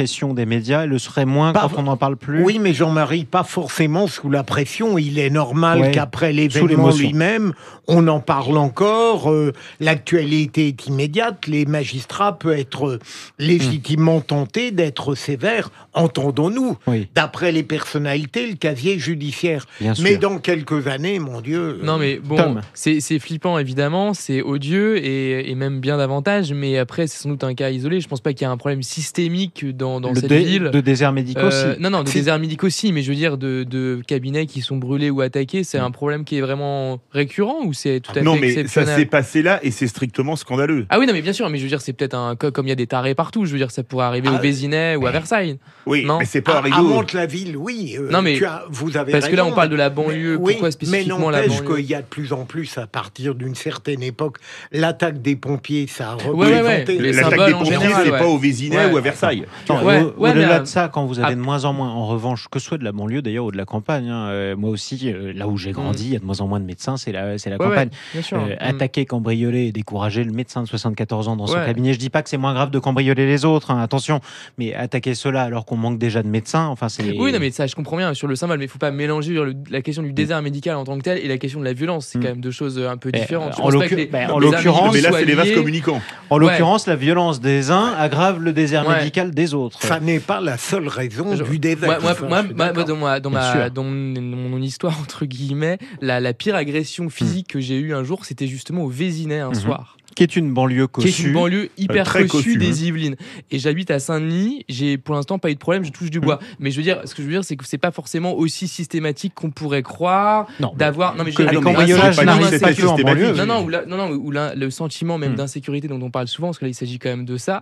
médias, elle le serait moins Pas- quand on n'en parle plus. Oui, mais Jean-Marie, pas forcément sous la pression. Il est normal Ouais, qu'après sous l'événement l'émotion. lui-même, on en parle encore. euh, L'actualité est immédiate. Les magistrats peuvent être euh, légitimement tentés d'être sévères, entendons-nous. Oui. D'après les personnalités, le casier judiciaire. Bien Mais sûr. dans quelques années, mon Dieu... euh, Non mais bon, Tom. c'est c'est flippant évidemment, c'est odieux et, et même bien davantage, mais après c'est sans doute un cas isolé. Je pense pas qu'il y ait un problème systémique dans, dans Le cette dé- ville. de déserts médicaux Euh, aussi. non, non, de Si. déserts médicaux aussi, mais je veux dire de, de cabinets qui sont brûlés ou attaqués, c'est un problème qui est vraiment récurrent ou c'est tout à Non, fait mais ça exceptionnel? s'est passé là et c'est strictement scandaleux. Ah oui, non, mais bien sûr, mais je veux dire, c'est peut-être un cas comme il y a des tarés partout. Je veux dire, ça pourrait arriver Ah, au Vésinet ou à Versailles. Oui, Non. mais c'est pas À, arrivé. à au- Mantes-la-Ville, oui. euh, Non, mais- tu as- vous avez Parce que là, raison, on parle de la mais- banlieue. oui, Pourquoi spécifiquement mais la n'empêche banlieue qu'il y a de plus en plus, à partir d'une certaine époque, l'attaque des pompiers, ça a Ouais, ouais, ouais. représenté... Les L'attaque symboles des en pompiers, général, c'est ouais. pas au Vésinet Ouais. ou à Versailles. Non, Ouais, au- ouais, Au-delà mais, euh, de ça, quand vous avez ah. de moins en moins, en revanche, que ce soit de la banlieue d'ailleurs ou de la campagne, hein, euh, moi aussi, euh, là où j'ai grandi, il y a de moins en moins de médecins, c'est la, c'est la Mm. Ouais, campagne. ouais, bien sûr. Euh, Mm. Attaquer, cambrioler et décourager le médecin de soixante-quatorze ans dans son Ouais. cabinet. Je dis pas que c'est moins grave de cambrioler les autres, hein, attention, mais attaquer cela alors qu'on manque déjà de médecins, enfin c'est. Oui, non, mais ça, je comprends bien sur le symbole, mais il faut pas mélanger le- la question du désert médical en tant que tel et la question de la violence. C'est Mm. quand même deux choses un peu Eh, différentes. Je en pense pas l'occu- que les- ben, les en désert l'occurrence- Mais là, médicaux c'est les vases soient liés. communicants. En Ouais. l'occurrence, la violence des uns aggrave le désert Ouais. médical des autres. Ça n'est pas la seule raison Je- du désert. Moi, moi, Ça, moi, je suis moi, d'accord. dans, ma, dans, Bien ma, sûr. dans mon, mon histoire, entre guillemets, la, la pire agression physique que j'ai eue un jour, c'était justement au Vésinet un Mhm. soir. Qui est une banlieue Qui est cossue. une banlieue hyper très cossue cossue, des hein. Yvelines. Et j'habite à Saint-Denis. J'ai pour l'instant pas eu de problème. Je touche du bois. Mais je veux dire, ce que je veux dire, c'est que c'est pas forcément aussi systématique qu'on pourrait croire. Non, D'avoir. Non, mais je que veux les dire, cambriolages non, n'arrivent mais pas c'est- que en banlieue. Non, non, où, la- non, non, où la- le sentiment même Mm. d'insécurité dont on parle souvent, parce que là il s'agit quand même de ça,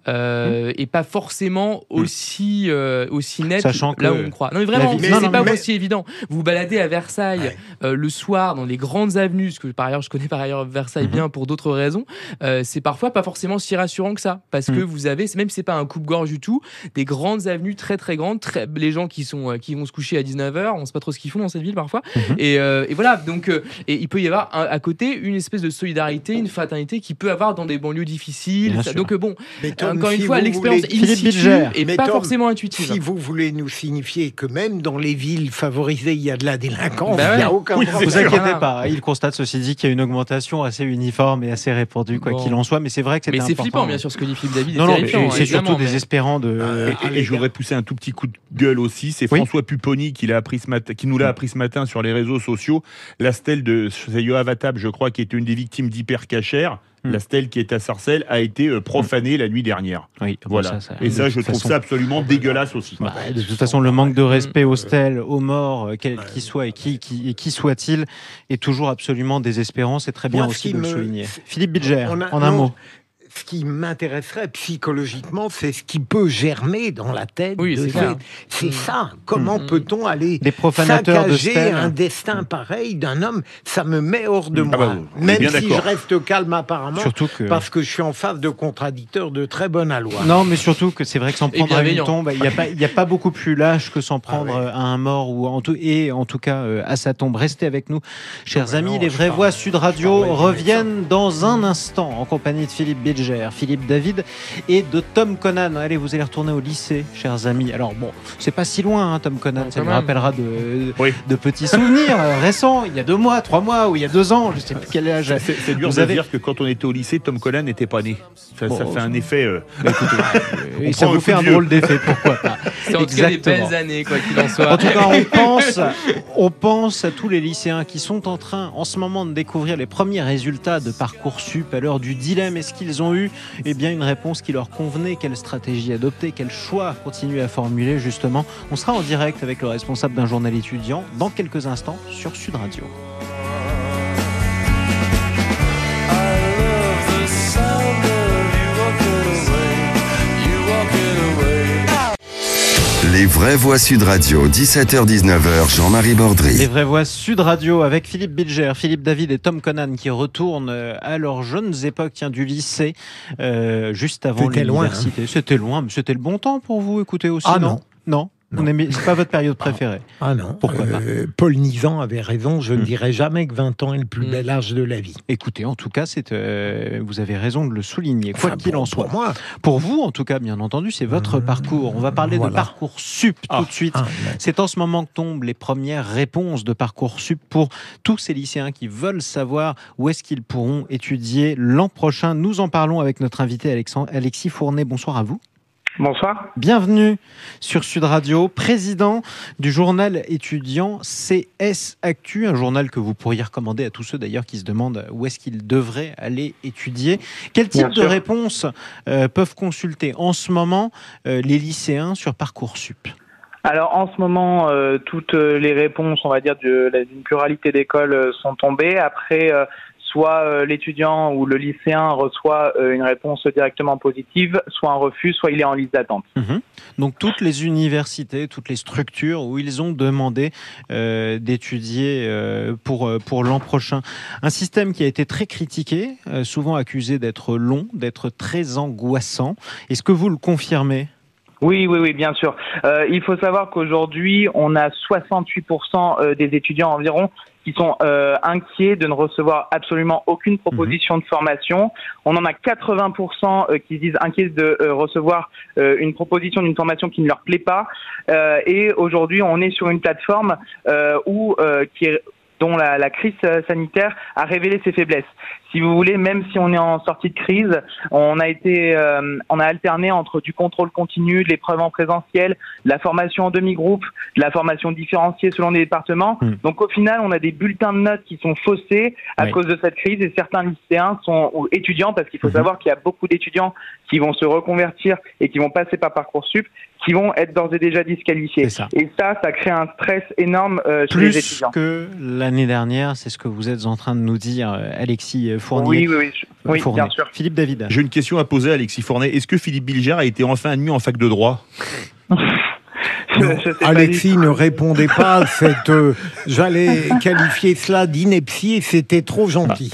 euh, et pas forcément aussi euh, aussi net Sachant que là où on croit. Non mais vraiment, la vie- c'est non, c'est non, pas mais- aussi évident. Vous vous baladez à Versailles Ouais. euh, le soir dans les grandes avenues, parce que par ailleurs je connais par ailleurs Versailles Mhm. bien pour d'autres raisons. euh, c'est parfois pas forcément si rassurant que ça, parce que Mhm. vous avez, même si c'est pas un coupe-gorge du tout, des grandes avenues très très grandes, très, les gens qui sont euh, qui vont se coucher à dix-neuf heures, on sait pas trop ce qu'ils font dans cette ville parfois. Mhm. Et, euh, et voilà, donc euh, et il peut y avoir un- à côté une espèce de solidarité, une fraternité qui peut avoir dans des banlieues difficiles. Bien Ça- sûr. donc euh, bon, Mais Tom, encore une si fois, vous l'expérience voulez- in Philippe situ Bilger. est Mais pas Tom, forcément intuitive. Si vous voulez nous signifier que même dans les villes favorisées, il y a de la délinquance, Bah il n'y a ouais. aucun Oui, problème. Vous inquiétez Voilà. pas, il constate ceci dit qu'il y a une augmentation assez uniforme et assez répandue, quoi Bon. qu'il en soit, mais c'est vrai que c'était Mais c'est important. flippant, bien sûr, ce que dit Philippe David. Non, est non, mais terrifiant, c'est surtout évidemment, mais- désespérant de. Et, et- et je voudrais pousser un tout petit coup de gueule aussi. C'est Oui. François Pupponi qui, l'a appris ce matin, qui nous l'a appris ce matin sur les réseaux sociaux. La stèle de c'est Yoav Attab, je crois, qui était une des victimes d'hypercachère. Hmm. La stèle qui est à Sarcelles a été euh, profanée la nuit dernière. Oui, bon, Voilà. ça, ça- et ça, de je toute trouve façon- ça absolument dégueulasse aussi. Bah, de toute façon, le manque de respect aux stèles, aux morts, euh, quel qu'il soit et qui, qui, et qui soit-il, est toujours absolument désespérant. C'est très bien Moi, ce aussi qui de le me- souligner. Philippe Bilger, On a- en un non, mot. Ce qui m'intéresserait psychologiquement, c'est ce qui peut germer dans la tête. Oui, de c'est clair. ces- C'est Mm. ça. Comment Mm. peut-on aller Des profanateurs de saccager stèles. un destin pareil d'un homme? Ça me met hors de Mm. moi. Ah bah, on est Même bien si je d'accord. reste calme apparemment, Surtout que. parce que je suis en face de contradicteurs de très bonne aloi. Non, mais surtout que c'est vrai que s'en Et prendre à une bienveillant. tombe, il n'y a, pas- il y a pas beaucoup plus lâche que s'en prendre Ah ouais. euh, à un mort ou en tout, et en tout cas euh, à sa tombe. Restez avec nous, chers mais amis. non, Les je vraies parle- voix Sud Radio je parlais du reviennent dans un instant en compagnie de Philippe Bilger, Philippe David et de Tom Conan. Allez, vous allez retourner au lycée, chers amis. Alors bon, c'est pas si loin, hein, Tom Conan. Bon, Ça quand me même. rappellera de, Oui. de petits souvenirs euh, récents, il y a deux mois, trois mois ou il y a deux ans, je sais plus quel âge. C'est c'est dur Vous de avez- dire que quand on était au lycée, Tom Collan n'était pas né. Ça, ça Bon, fait un effet. euh, Et on ça prend vous un fait coup un de vieux. drôle d'effet, pourquoi pas. C'est en tout cas des belles années, quoi qu'il en soit. En tout cas, on pense, on pense à tous les lycéens qui sont en train, en ce moment, de découvrir les premiers résultats de Parcoursup à l'heure du dilemme. Est-ce qu'ils ont eu eh bien, une réponse qui leur convenait? Quelle stratégie adopter? Quel choix continuer à formuler, justement? On sera en direct avec le responsable d'un journal étudiant dans quelques instants sur Sud Radio. Les vraies voix Sud Radio, dix-sept heures dix-neuf heures, Jean-Marie Les Bordry. vraies voix Sud Radio avec Philippe Bilger, Philippe David et Tom Conan qui retournent euh, à leurs jeunes époques tiens, du lycée, euh, juste avant C'était loin, l'université. C'était loin, mais c'était le bon temps pour vous, écoutez aussi, Ah non non. Non Vous n'aimez, c'est pas votre période préférée. Ah, ah non. Pourquoi pas euh, Paul Nizan avait raison. Je Mmh. ne dirai jamais que vingt ans est le plus Mmh. bel âge de la vie. Écoutez, en tout cas, c'est, euh, vous avez raison de le souligner, quoi Enfin, qu'il pour- en soit. Pour moi. Pour vous, en tout cas, bien entendu, c'est votre Mmh. parcours. On va parler Voilà. de Parcoursup tout Ah. de suite. Ah, C'est en ce moment que tombent les premières réponses de Parcoursup pour tous ces lycéens qui veulent savoir où est-ce qu'ils pourront étudier l'an prochain. Nous en parlons avec notre invité Alexandre, Alexis Fournet. Bonsoir à vous. Bonsoir. Bienvenue sur Sud Radio, président du journal étudiant C S Actu, un journal que vous pourriez recommander à tous ceux d'ailleurs qui se demandent où est-ce qu'ils devraient aller étudier. Quel type Bien de sûr. réponses euh, peuvent consulter en ce moment euh, les lycéens sur Parcoursup ? Alors en ce moment, euh, toutes les réponses, on va dire, de- d'une pluralité d'écoles euh, sont tombées. Après, euh, soit euh, l'étudiant ou le lycéen reçoit euh, une réponse directement positive, soit un refus, soit il est en liste d'attente. Mhm. Donc toutes les universités, toutes les structures où ils ont demandé euh, d'étudier euh, pour, euh, pour l'an prochain. Un système qui a été très critiqué, euh, souvent accusé d'être long, d'être très angoissant. Est-ce que vous le confirmez ? Oui, oui, oui, bien sûr. Euh, il faut savoir qu'aujourd'hui, on a soixante-huit pour cent des étudiants environ qui sont euh, inquiets de ne recevoir absolument aucune proposition de formation. On en a quatre-vingts pour cent qui se disent inquiets de euh, recevoir euh, une proposition d'une formation qui ne leur plaît pas. Euh, et aujourd'hui, on est sur une plateforme euh, où euh, qui est dont la, la crise sanitaire a révélé ses faiblesses. Si vous voulez, même si on est en sortie de crise, on a été, euh, on a alterné entre du contrôle continu, de l'épreuve en présentiel, de la formation en demi-groupe, de la formation différenciée selon les départements. Mmh. Donc au final, on a des bulletins de notes qui sont faussés à oui. cause de cette crise et certains lycéens sont ou étudiants, parce qu'il faut mmh. savoir qu'il y a beaucoup d'étudiants qui vont se reconvertir et qui vont passer par Parcoursup, qui vont être d'ores et déjà disqualifiés. Ça. Et ça, ça crée un stress énorme euh, chez Plus les étudiants. Plus que l'année dernière, c'est ce que vous êtes en train de nous dire, Alexis Fournier. Oui, oui, oui, oui Fournier. bien sûr. Philippe David. J'ai une question à poser à Alexis Fournet. Est-ce que Philippe Bilger a été enfin admis en fac de droit ? Non, Alexis ne répondait pas à cette... Euh, j'allais qualifier cela d'ineptie, c'était trop gentil.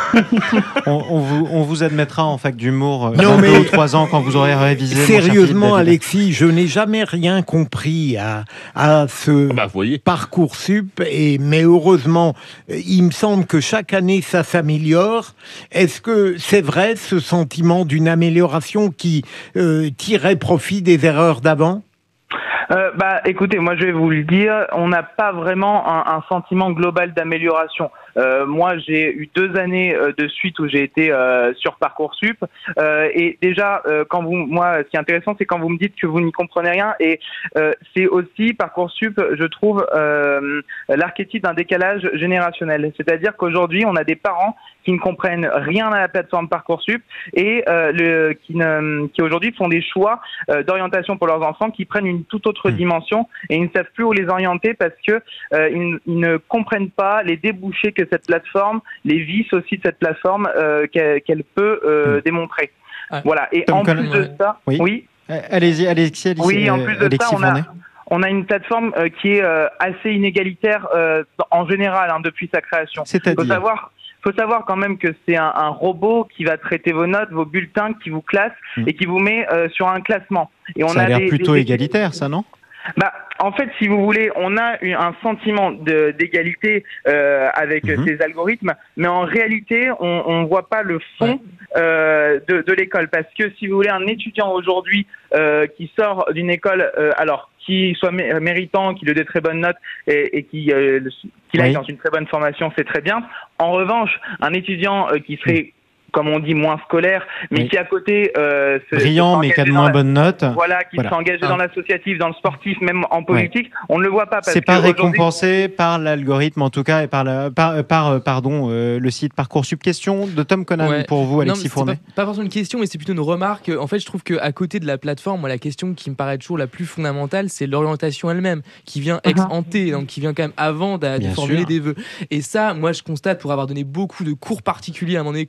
on, on, vous, on vous admettra en fac d'humour euh, non, dans mais deux ou trois ans quand vous aurez révisé. Sérieusement, Alexis, je n'ai jamais rien compris à, à ce bah, Parcoursup, et, mais heureusement, il me semble que chaque année, ça s'améliore. Est-ce que c'est vrai, ce sentiment d'une amélioration qui euh, tirait profit des erreurs d'avant ? Euh, bah, écoutez, moi je vais vous le dire, on n'a pas vraiment un, un sentiment global d'amélioration. Euh, moi, j'ai eu deux années euh, de suite où j'ai été euh, sur Parcoursup, euh, et déjà, euh, quand vous, moi, ce qui est intéressant, c'est quand vous me dites que vous n'y comprenez rien, et euh, c'est aussi Parcoursup, je trouve, euh, l'archétype d'un décalage générationnel. C'est-à-dire qu'aujourd'hui, on a des parents qui ne comprennent rien à la plateforme Parcoursup et euh, le, qui, ne, qui aujourd'hui font des choix euh, d'orientation pour leurs enfants qui prennent une toute autre mmh. dimension et ils ne savent plus où les orienter parce que euh, ils, ils ne comprennent pas les débouchés que cette plateforme, les vices aussi de cette plateforme euh, qu'elle, qu'elle peut euh, mmh. démontrer. Ah, voilà. Et en plus de ouais. ça, oui. oui. Allez-y, Alexis, Alexis. Oui, en plus de Alexis ça, on a, on a une plateforme euh, qui est euh, assez inégalitaire euh, en général hein, depuis sa création. C'est-à-dire. Faut savoir. Faut savoir quand même que c'est un, un robot qui va traiter vos notes, vos bulletins, qui vous classe mmh. et qui vous met euh, sur un classement. Et on ça a, a l'air des, plutôt des... égalitaire, ça, non ? Bah, en fait, si vous voulez, on a un sentiment de, d'égalité euh, avec mmh. ces algorithmes, mais en réalité, on ne voit pas le fond ouais. euh, de, de l'école. Parce que si vous voulez, un étudiant aujourd'hui euh, qui sort d'une école, euh, alors qui soit mé- méritant, qui ait des très bonnes notes et, et qui euh, qu'il aille oui. dans une très bonne formation, c'est très bien. En revanche, un étudiant euh, qui serait mmh. comme on dit, moins scolaire, mais oui. qui à côté... Euh, se, brillant, se mais qui a de moins la, bonnes notes. Voilà, qui voilà. s'est engagé ah. dans l'associatif, dans le sportif, même en politique. Ouais. On ne le voit pas. Parce c'est que pas récompensé par l'algorithme, en tout cas, et par, la, par, par pardon, euh, le site Parcoursup. Question de Tom Conan ouais. pour vous, Alexis non, Fournet. Pas, pas forcément une question, mais c'est plutôt une remarque. En fait, je trouve qu'à côté de la plateforme, moi, la question qui me paraît toujours la plus fondamentale, c'est l'orientation elle-même, qui vient ex ante, uh-huh. donc qui vient quand même avant de, de formuler des vœux. Et ça, moi, je constate, pour avoir donné beaucoup de cours particuliers à un moment donné quand j'étais, moi,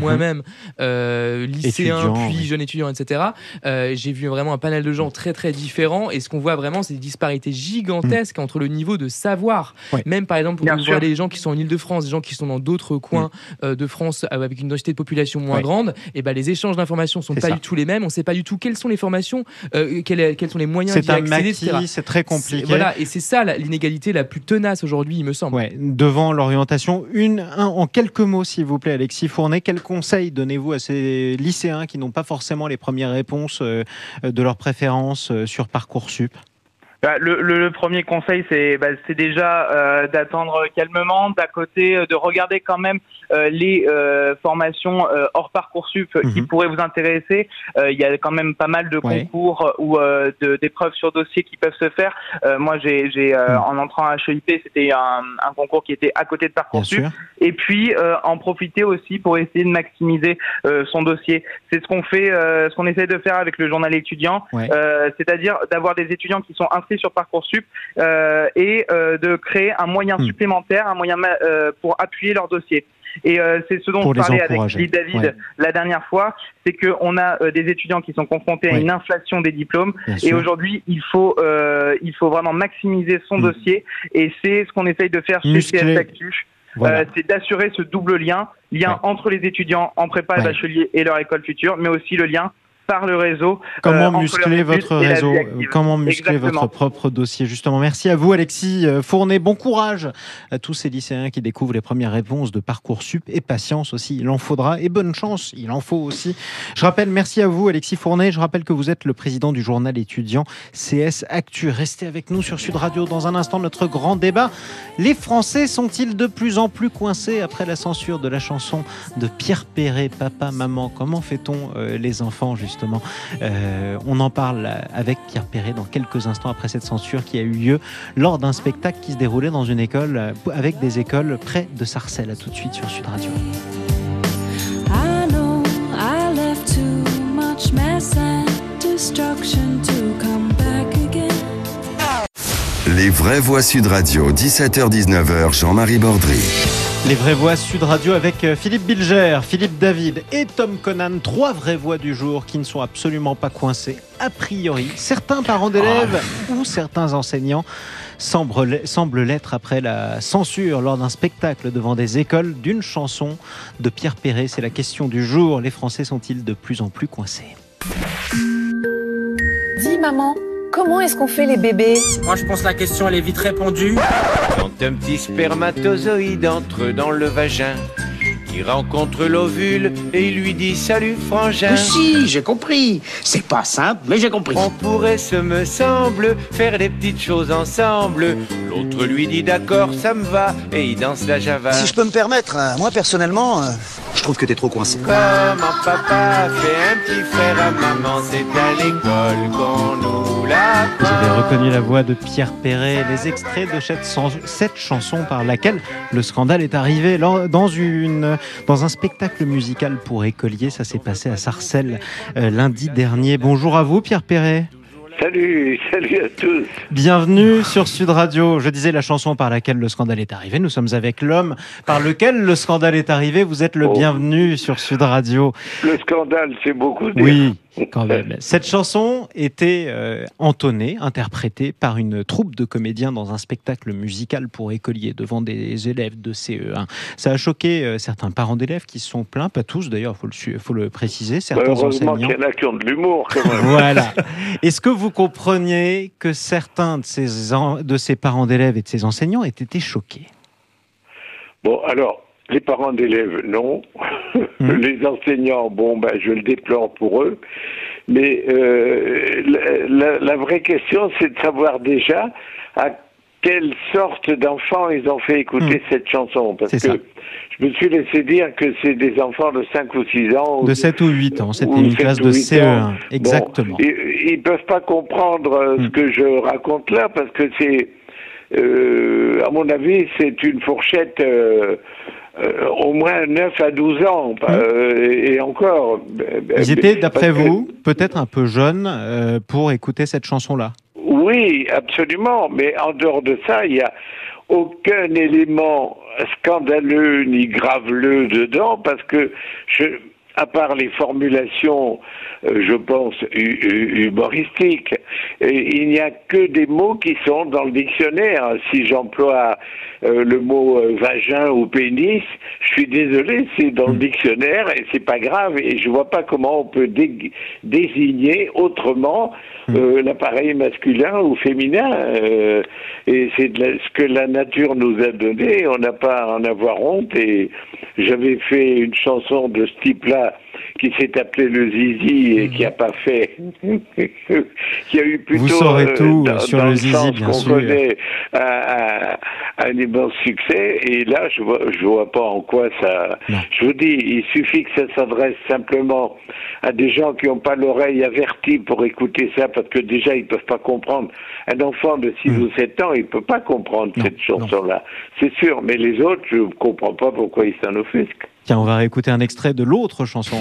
moi-même, euh, lycéen, Étudiant, puis oui. jeune étudiant, et cetera, euh, j'ai vu vraiment un panel de gens très très différents. Et ce qu'on voit vraiment, c'est des disparités gigantesques mmh. entre le niveau de savoir. Ouais. Même par exemple, pour voir les gens qui sont en Île-de-France, des gens qui sont dans d'autres coins mmh. euh, de France euh, avec une densité de population moins ouais. grande, et ben les échanges d'informations sont c'est pas ça. du tout les mêmes. On ne sait pas du tout quelles sont les formations, euh, quels, quels sont les moyens d'y accéder, maquis, et cetera. C'est très compliqué. C'est, voilà, et c'est ça la, l'inégalité la plus tenace aujourd'hui, il me semble. Ouais, devant l'orientation, une, un, en quelques mots, s'il vous plaît, Alexis Fournet, quels conseils donnez-vous à ces lycéens qui n'ont pas forcément les premières réponses euh, de leurs préférences euh, sur Parcoursup ? Bah, le, le, le premier conseil, c'est, bah, c'est déjà euh, d'attendre calmement, d'à côté, de regarder quand même euh, les euh, formations euh, hors Parcoursup mmh. qui pourraient vous intéresser. Euh, il y a quand même pas mal de ouais. concours ou euh, de, d'épreuves sur dossier qui peuvent se faire. Euh, moi, j'ai, j'ai euh, mmh. en entrant à H E I P, c'était un, un concours qui était à côté de Parcoursup. Et puis, euh, en profiter aussi pour essayer de maximiser euh, son dossier. C'est ce qu'on fait, euh, ce qu'on essaie de faire avec le journal étudiant, ouais. euh, c'est-à-dire d'avoir des étudiants qui sont inscrits sur Parcoursup euh, et euh, de créer un moyen mmh. supplémentaire, un moyen euh, pour appuyer leur dossier. Et euh, c'est ce dont pour je parlais avec Philippe David ouais. la dernière fois, c'est qu'on a euh, des étudiants qui sont confrontés ouais. à une inflation des diplômes. Bien et sûr. Aujourd'hui, il faut, euh, il faut vraiment maximiser son mmh. dossier et c'est ce qu'on essaye de faire chez C S Actu. Voilà. Euh, c'est d'assurer ce double lien, lien ouais. entre les étudiants en prépa et ouais. bachelier et leur école future, mais aussi le lien par le réseau. Comment euh, muscler votre réseau, comment muscler Exactement. votre propre dossier, justement. Merci à vous, Alexis Fournet. Bon courage à tous ces lycéens qui découvrent les premières réponses de Parcoursup et patience aussi, il en faudra, et bonne chance, il en faut aussi. Je rappelle, merci à vous, Alexis Fournet. Je rappelle que vous êtes le président du journal étudiant C S Actu. Restez avec nous sur Sud Radio dans un instant, notre grand débat. Les Français sont-ils de plus en plus coincés après la censure de la chanson de Pierre Perret, Papa, Maman? Comment fait-on euh, les enfants, justement? Justement, euh, on en parle avec Pierre Perret dans quelques instants après cette censure qui a eu lieu lors d'un spectacle qui se déroulait dans une école euh, avec des écoles près de Sarcelles. À tout de suite sur Sud Radio. I know I left too much mess and destruction to come back again. Les vraies voix Sud Radio, dix-sept heures dix-neuf heures, Jean-Marie Bordry. Les vraies voix Sud Radio avec Philippe Bilger, Philippe David et Tom Conan. Trois vraies voix du jour qui ne sont absolument pas coincées. A priori, certains parents d'élèves oh. ou certains enseignants semblent, semblent l'être après la censure lors d'un spectacle devant des écoles d'une chanson de Pierre Perret. C'est la question du jour. Les Français sont-ils de plus en plus coincés? Dis maman, comment est-ce qu'on fait les bébés? Moi je pense que la question elle est vite répondue. Quand un petit spermatozoïde entre dans le vagin, il rencontre l'ovule et il lui dit salut frangin. Mais si, j'ai compris. C'est pas simple, mais j'ai compris. On pourrait, ce me semble, faire des petites choses ensemble. L'autre lui dit d'accord, ça me va, et il danse la java. Si je peux me permettre, euh, moi personnellement, euh, je trouve que t'es trop coincé. Comment papa fait un petit frère à maman, c'est à l'école qu'on nous l'apprend. Vous avez reconnu la voix de Pierre Perret, les extraits de cette, cette chanson par laquelle le scandale est arrivé dans, une, dans un spectacle musical pour écoliers. Ça s'est passé à Sarcelles euh, lundi dernier. Bonjour à vous, Pierre Perret. Salut, salut à tous. Bienvenue sur Sud Radio. Je disais la chanson par laquelle le scandale est arrivé. Nous sommes avec l'homme par lequel le scandale est arrivé. Vous êtes le oh. bienvenu sur Sud Radio. Le scandale, c'est beaucoup dire. Oui, quand même. Cette chanson était euh, entonnée, interprétée par une troupe de comédiens dans un spectacle musical pour écoliers devant des élèves de C E un. Ça a choqué euh, certains parents d'élèves qui se sont plaints, pas tous d'ailleurs, il faut le, faut le préciser. Certains bah, heureusement enseignants. Qu'il y en a qui ont de l'humour quand même. Voilà. Est-ce que vous compreniez que certains de ces, en, de ces parents d'élèves et de ces enseignants aient été choqués? Bon, alors, les parents d'élèves, non. Mmh. Les enseignants, bon, ben, je le déplore pour eux. Mais euh, la, la, la vraie question, c'est de savoir déjà à quelle sorte d'enfants ils ont fait écouter mmh. cette chanson. Parce c'est que ça. Je me suis laissé dire que c'est des enfants de cinq ou six ans. De sept ou huit ans, c'était une classe de C E un, exactement. Bon, ils ne peuvent pas comprendre mmh. ce que je raconte là, parce que c'est, euh, à mon avis, c'est une fourchette... Euh, Euh, au moins neuf à douze ans, mmh. euh, et encore. Ils étaient, d'après vous, peut-être un peu jeunes euh, pour écouter cette chanson-là? Oui, absolument, mais en dehors de ça, il y a, aucun élément scandaleux ni graveleux dedans, parce que je, à part les formulations, euh, je pense, hu- hu- humoristiques, et il n'y a que des mots qui sont dans le dictionnaire. Si j'emploie euh, le mot euh, vagin ou pénis, je suis désolé, c'est dans le dictionnaire et c'est pas grave, et je vois pas comment on peut dé- désigner autrement euh, l'appareil masculin ou féminin. Euh, et c'est de la- ce que la nature nous a donné, on n'a pas à en avoir honte. Et j'avais fait une chanson de ce type-là qui s'est appelée le Zizi et qui a pas fait, qui a eu plutôt Vous saurez tout dans, sur dans le le Zizi, sens bien qu'on sûr. connaît un, un- un immense succès. Et là, je vois, je vois pas en quoi ça. Je vous dis, il suffit que ça s'adresse simplement à des gens qui n'ont pas l'oreille avertie pour écouter ça, parce que déjà ils peuvent pas comprendre. Un enfant de six ou sept ans, il peut pas comprendre cette chanson-là, c'est sûr. Mais les autres, je comprends pas pourquoi ils s'en offusquent. Tiens, on va réécouter un extrait de l'autre chanson.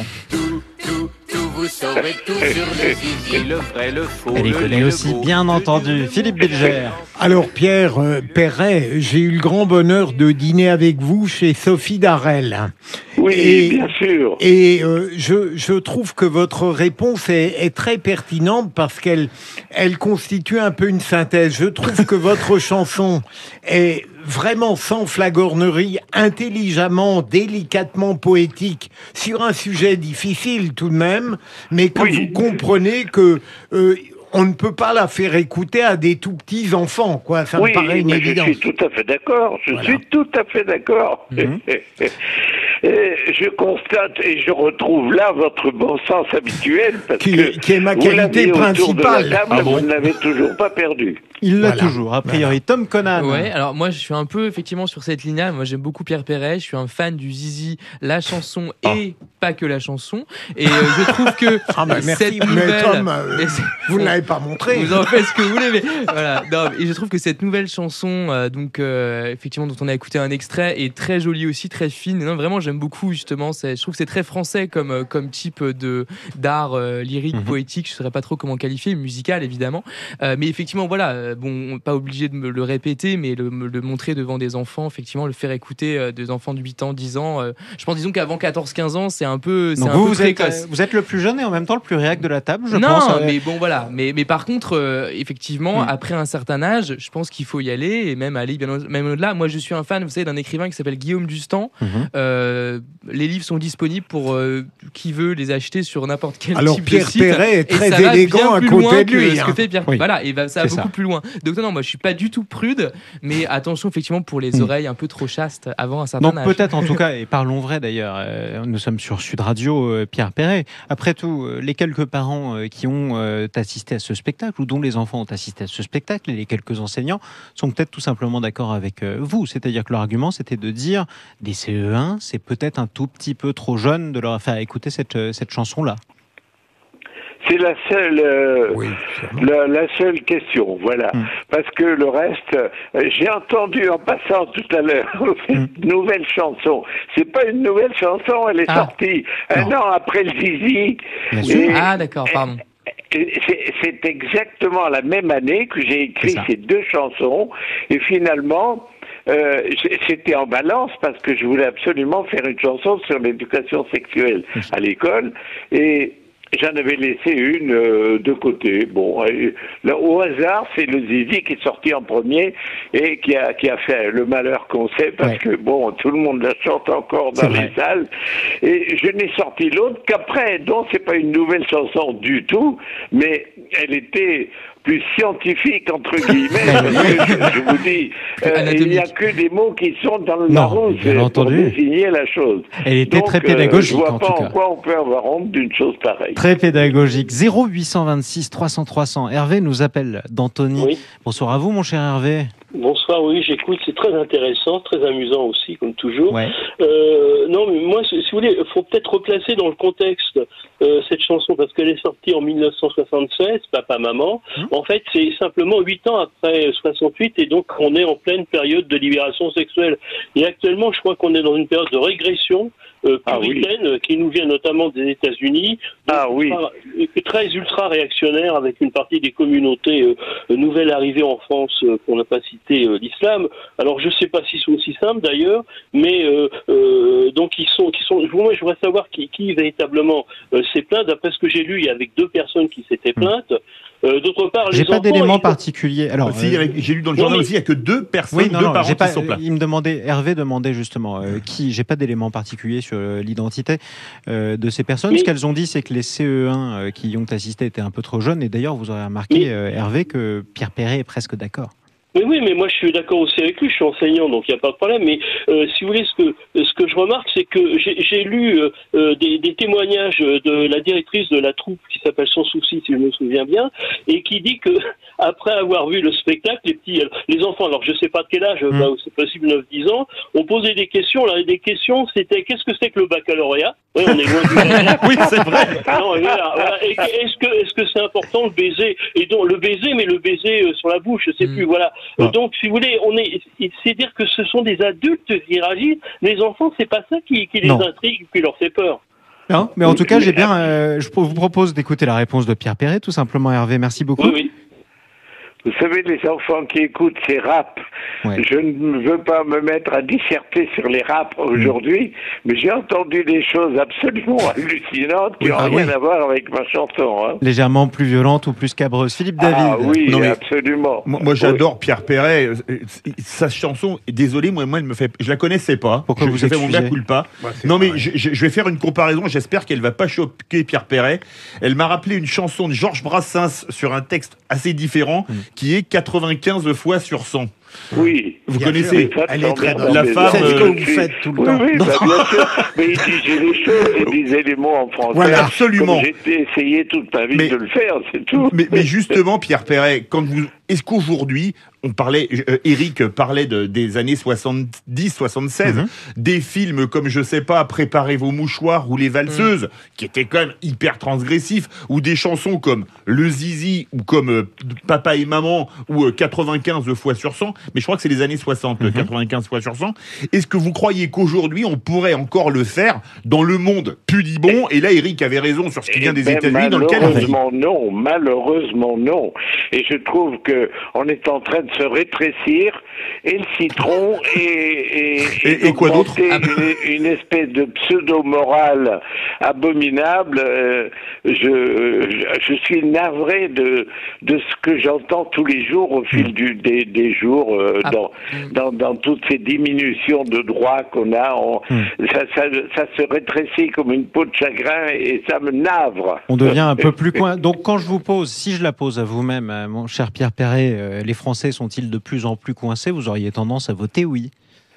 Vous saurez tout sur le zizi, le vrai, le faux, Elle est le connue laid, le aussi, beau. bien entendu. Philippe Bilger. Alors Pierre euh, Perret, j'ai eu le grand bonheur de dîner avec vous chez Sophie Darel. Oui, et, bien sûr. Et euh, je, je trouve que votre réponse est, est très pertinente parce qu'elle elle constitue un peu une synthèse. Je trouve que votre chanson est vraiment sans flagornerie, intelligemment, délicatement poétique, sur un sujet difficile tout de même, mais que Oui. vous comprenez que euh, on ne peut pas la faire écouter à des tout petits enfants, quoi. Ça oui, me paraît une mais je évidence. suis tout à fait d'accord. Je Voilà. suis tout à fait d'accord. Mhm. Et je constate et je retrouve là votre bon sens habituel, parce Qui- que qui est ma vous qualité l'avez autour de la principale. table, Ah bon vous ne l'avez toujours pas perdu. Il l'a Voilà. toujours, a priori. Tom Conan. Ouais, alors moi je suis un peu effectivement sur cette ligne-là. Moi j'aime beaucoup Pierre Perret, je suis un fan du Zizi, la chanson et pas que la chanson. Et euh, je trouve que Ah bah merci, cette mais nouvelle. Tom, euh, Mais c'est- vous ne l'avez pas montré. Vous en faites ce que vous voulez, mais voilà. Non, et je trouve que cette nouvelle chanson, euh, donc euh, effectivement dont on a écouté un extrait, est très jolie aussi, très fine. Et non, vraiment j'aime beaucoup justement. C'est, je trouve que c'est très français comme euh, comme type de d'art euh, lyrique, Mhm. poétique. Je ne saurais pas trop comment qualifier, musical évidemment. Euh, mais effectivement voilà, euh, bon, pas obligé de me le répéter, mais le, me le montrer devant des enfants, effectivement, le faire écouter euh, des enfants de huit ans, dix ans. Euh, je pense disons qu'avant quatorze quinze ans, c'est un peu, c'est Donc un vous, peu vous êtes, précoce. euh, vous êtes le plus jeune et en même temps le plus réac de la table, je non, pense. euh, mais bon voilà. Mais, mais par contre, euh, effectivement, Mm. après un certain âge, je pense qu'il faut y aller et même aller bien au- même au-delà. Moi, je suis un fan, vous savez, d'un écrivain qui s'appelle Guillaume Dustan. Mhm. Euh, les livres sont disponibles pour euh, qui veut les acheter sur n'importe quel Alors, type Pierre de site. Perret est Et très ça va élégant bien à plus côté loin de lui, que ce que hein. fait Pierre. Oui. Voilà, et ben, ça va C'est beaucoup ça. plus loin. Donc non, non, moi, je suis pas du tout prude, mais attention effectivement pour les Mm. oreilles un peu trop chastes avant un certain Donc âge. peut-être en tout cas, et parlons vrai d'ailleurs, euh, nous sommes sur Sud Radio, euh, Pierre Perret. Après tout, euh, les quelques parents euh, qui ont euh, assisté à ce spectacle, ou dont les enfants ont assisté à ce spectacle, et les quelques enseignants, sont peut-être tout simplement d'accord avec euh, vous. C'est-à-dire que leur argument, c'était de dire, des C E un, c'est peut-être un tout petit peu trop jeune de leur faire écouter cette, euh, cette chanson-là. C'est la seule, euh, Oui, la, la seule question, voilà. Mm. Parce que le reste, euh, j'ai entendu en passant tout à l'heure une nouvelle chanson. C'est pas une nouvelle chanson, elle est Ah. sortie un an après le Zizi. Bien sûr. Et- Ah d'accord, pardon. et c'est, c'est exactement la même année que j'ai écrit C'est ça. ces deux chansons. Et finalement, euh, j'ai- c'était en balance parce que je voulais absolument faire une chanson sur l'éducation sexuelle à l'école. Et j'en avais laissé une euh, de côté. Bon, euh, là, au hasard, c'est le Zizi qui est sorti en premier et qui a qui a fait le malheur qu'on sait parce Ouais. que bon, tout le monde la chante encore dans C'est les vrai. salles. Et je n'ai sorti l'autre qu'après. Donc c'est pas une nouvelle chanson du tout, mais elle était plus scientifique entre guillemets. parce que je, je vous dis, euh, il n'y a que des mots qui sont dans le Non, Larousse bien pour entendu. désigner la chose. Elle était Donc, très euh, pédagogique je vois en pas tout en cas. quoi on peut avoir honte d'une chose pareille. Très pédagogique. zéro huit cent vingt-six trois cents trois cents. Hervé nous appelle d'Antony. Oui. Bonsoir à vous, mon cher Hervé. Bonsoir, oui, j'écoute, c'est très intéressant, très amusant aussi, comme toujours. Ouais. Euh, non, mais moi, si si vous voulez, il faut peut-être replacer dans le contexte euh, cette chanson, parce qu'elle est sortie en mille neuf cent soixante-seize, Papa, Maman. En fait, c'est simplement huit ans après soixante-huit, et donc on est en pleine période de libération sexuelle. Et actuellement, je crois qu'on est dans une période de régression euh, puritaines ah oui. qui nous viennent notamment des États-Unis, ah oui. ultra, très ultra réactionnaires avec une partie des communautés euh, nouvelles arrivées en France, euh, pour ne pas citer euh, l'islam. Alors je ne sais pas s'ils sont aussi simples d'ailleurs, mais euh, euh, donc ils sont, qui sont. Moi, je voudrais savoir qui, qui véritablement euh, s'est plaint. D'après ce que j'ai lu, il y avait deux personnes qui s'étaient plaintes. Euh, d'autre part, les j'ai pas enfants, d'éléments ils... particuliers. Alors, aussi, euh... j'ai lu dans le journal non, mais... aussi, il y a que deux personnes, oui, non, deux non, parents pas, qui sont plaints. Il me demandait, Hervé demandait justement euh, qui. J'ai pas d'éléments particuliers sur euh, l'identité euh, de ces personnes. Mais... Ce qu'elles ont dit, c'est que les C E un euh, qui y ont assisté étaient un peu trop jeunes. Et d'ailleurs, vous aurez remarqué, mais... euh, Hervé, que Pierre Perret est presque d'accord. Mais oui, mais moi je suis d'accord aussi avec lui, je suis enseignant, donc il n'y a pas de problème. Mais euh, si vous voulez, ce que ce que je remarque, c'est que j'ai, j'ai lu euh, des, des témoignages de la directrice de la troupe qui s'appelle Sans Souci, si je me souviens bien, et qui dit que après avoir vu le spectacle, les petits, les enfants, alors je sais pas de quel âge, mmh. bah, c'est possible neuf dix ans, ont posé des questions. Là, des questions, c'était qu'est-ce que c'est que le baccalauréat ? Oui, on est loin du baccalauréat. Oui, c'est vrai. Non, voilà, voilà. Et est-ce que est-ce que c'est important le baiser ? Et donc le baiser, mais le baiser euh, sur la bouche, je sais mmh. plus, voilà. Ah. Donc, si vous voulez, on est, c'est dire que ce sont des adultes qui réagissent. Les enfants, c'est pas ça qui, qui les non. intrigue, qui leur fait peur. Non, mais en tout cas, j'ai bien. Euh, je vous propose d'écouter la réponse de Pierre Perret, tout simplement, Hervé. Merci beaucoup. Oui, oui. Vous savez, les enfants qui écoutent ces raps, ouais. je ne veux pas me mettre à disserter sur les raps aujourd'hui, mmh. mais j'ai entendu des choses absolument hallucinantes qui n'ont oui, ah rien oui. à voir avec ma chanson. Hein. Légèrement plus violentes ou plus cabreuses. Philippe David. Ah oui, non, absolument. Moi, moi j'adore oui. Pierre Perret. Sa chanson, désolé, moi, moi, elle me fait. Je la connaissais pas. Pourquoi je, vous je fais mon mea culpa. Ouais, non, mais je, je vais faire une comparaison. J'espère qu'elle va pas choquer Pierre Perret. Elle m'a rappelé une chanson de Georges Brassens sur un texte assez différent, mmh. qui est quatre-vingt-quinze fois sur cent. Oui. Vous bien connaissez sûr, elle est très la, la femme. C'est ce que vous faites tout le oui, temps. Oui, bah, bien sûr. Mais il disait les choses, il disait les mots en français. Voilà, absolument. J'ai essayé toute ma vie mais, de le faire, c'est tout. Mais, mais justement, Pierre Perret, quand vous, est-ce qu'aujourd'hui, on parlait, euh, Eric parlait de, des années soixante-dix soixante-seize, mm-hmm. des films comme, je sais pas, Préparez vos mouchoirs ou Les Valseuses, mm. qui étaient quand même hyper transgressifs, ou des chansons comme Le Zizi, ou comme euh, Papa et Maman, ou euh, quatre-vingt-quinze fois sur cent, mais je crois que c'est les années soixante, mm-hmm. quatre-vingt-quinze fois sur cent. Est-ce que vous croyez qu'aujourd'hui, on pourrait encore le faire dans le monde pudibond ? Et là, Eric avait raison sur ce qui vient des ben, États-Unis, dans lequel... Malheureusement non, malheureusement non. Et je trouve qu'on est en train de se rétrécir, et le citron et, et, et, et quoi d'autre une, une espèce de pseudo-morale abominable. Euh, je, je suis navré de, de ce que j'entends tous les jours au fil du, des, des jours euh, ah. dans, dans, dans toutes ces diminutions de droits qu'on a. On, mm. ça, ça, ça se rétrécit comme une peau de chagrin et ça me navre. On devient un peu plus coin. Donc quand je vous pose, si je la pose à vous-même, mon cher Pierre Perret, euh, les Français sont-ils de plus en plus coincés ? Vous auriez tendance à voter oui.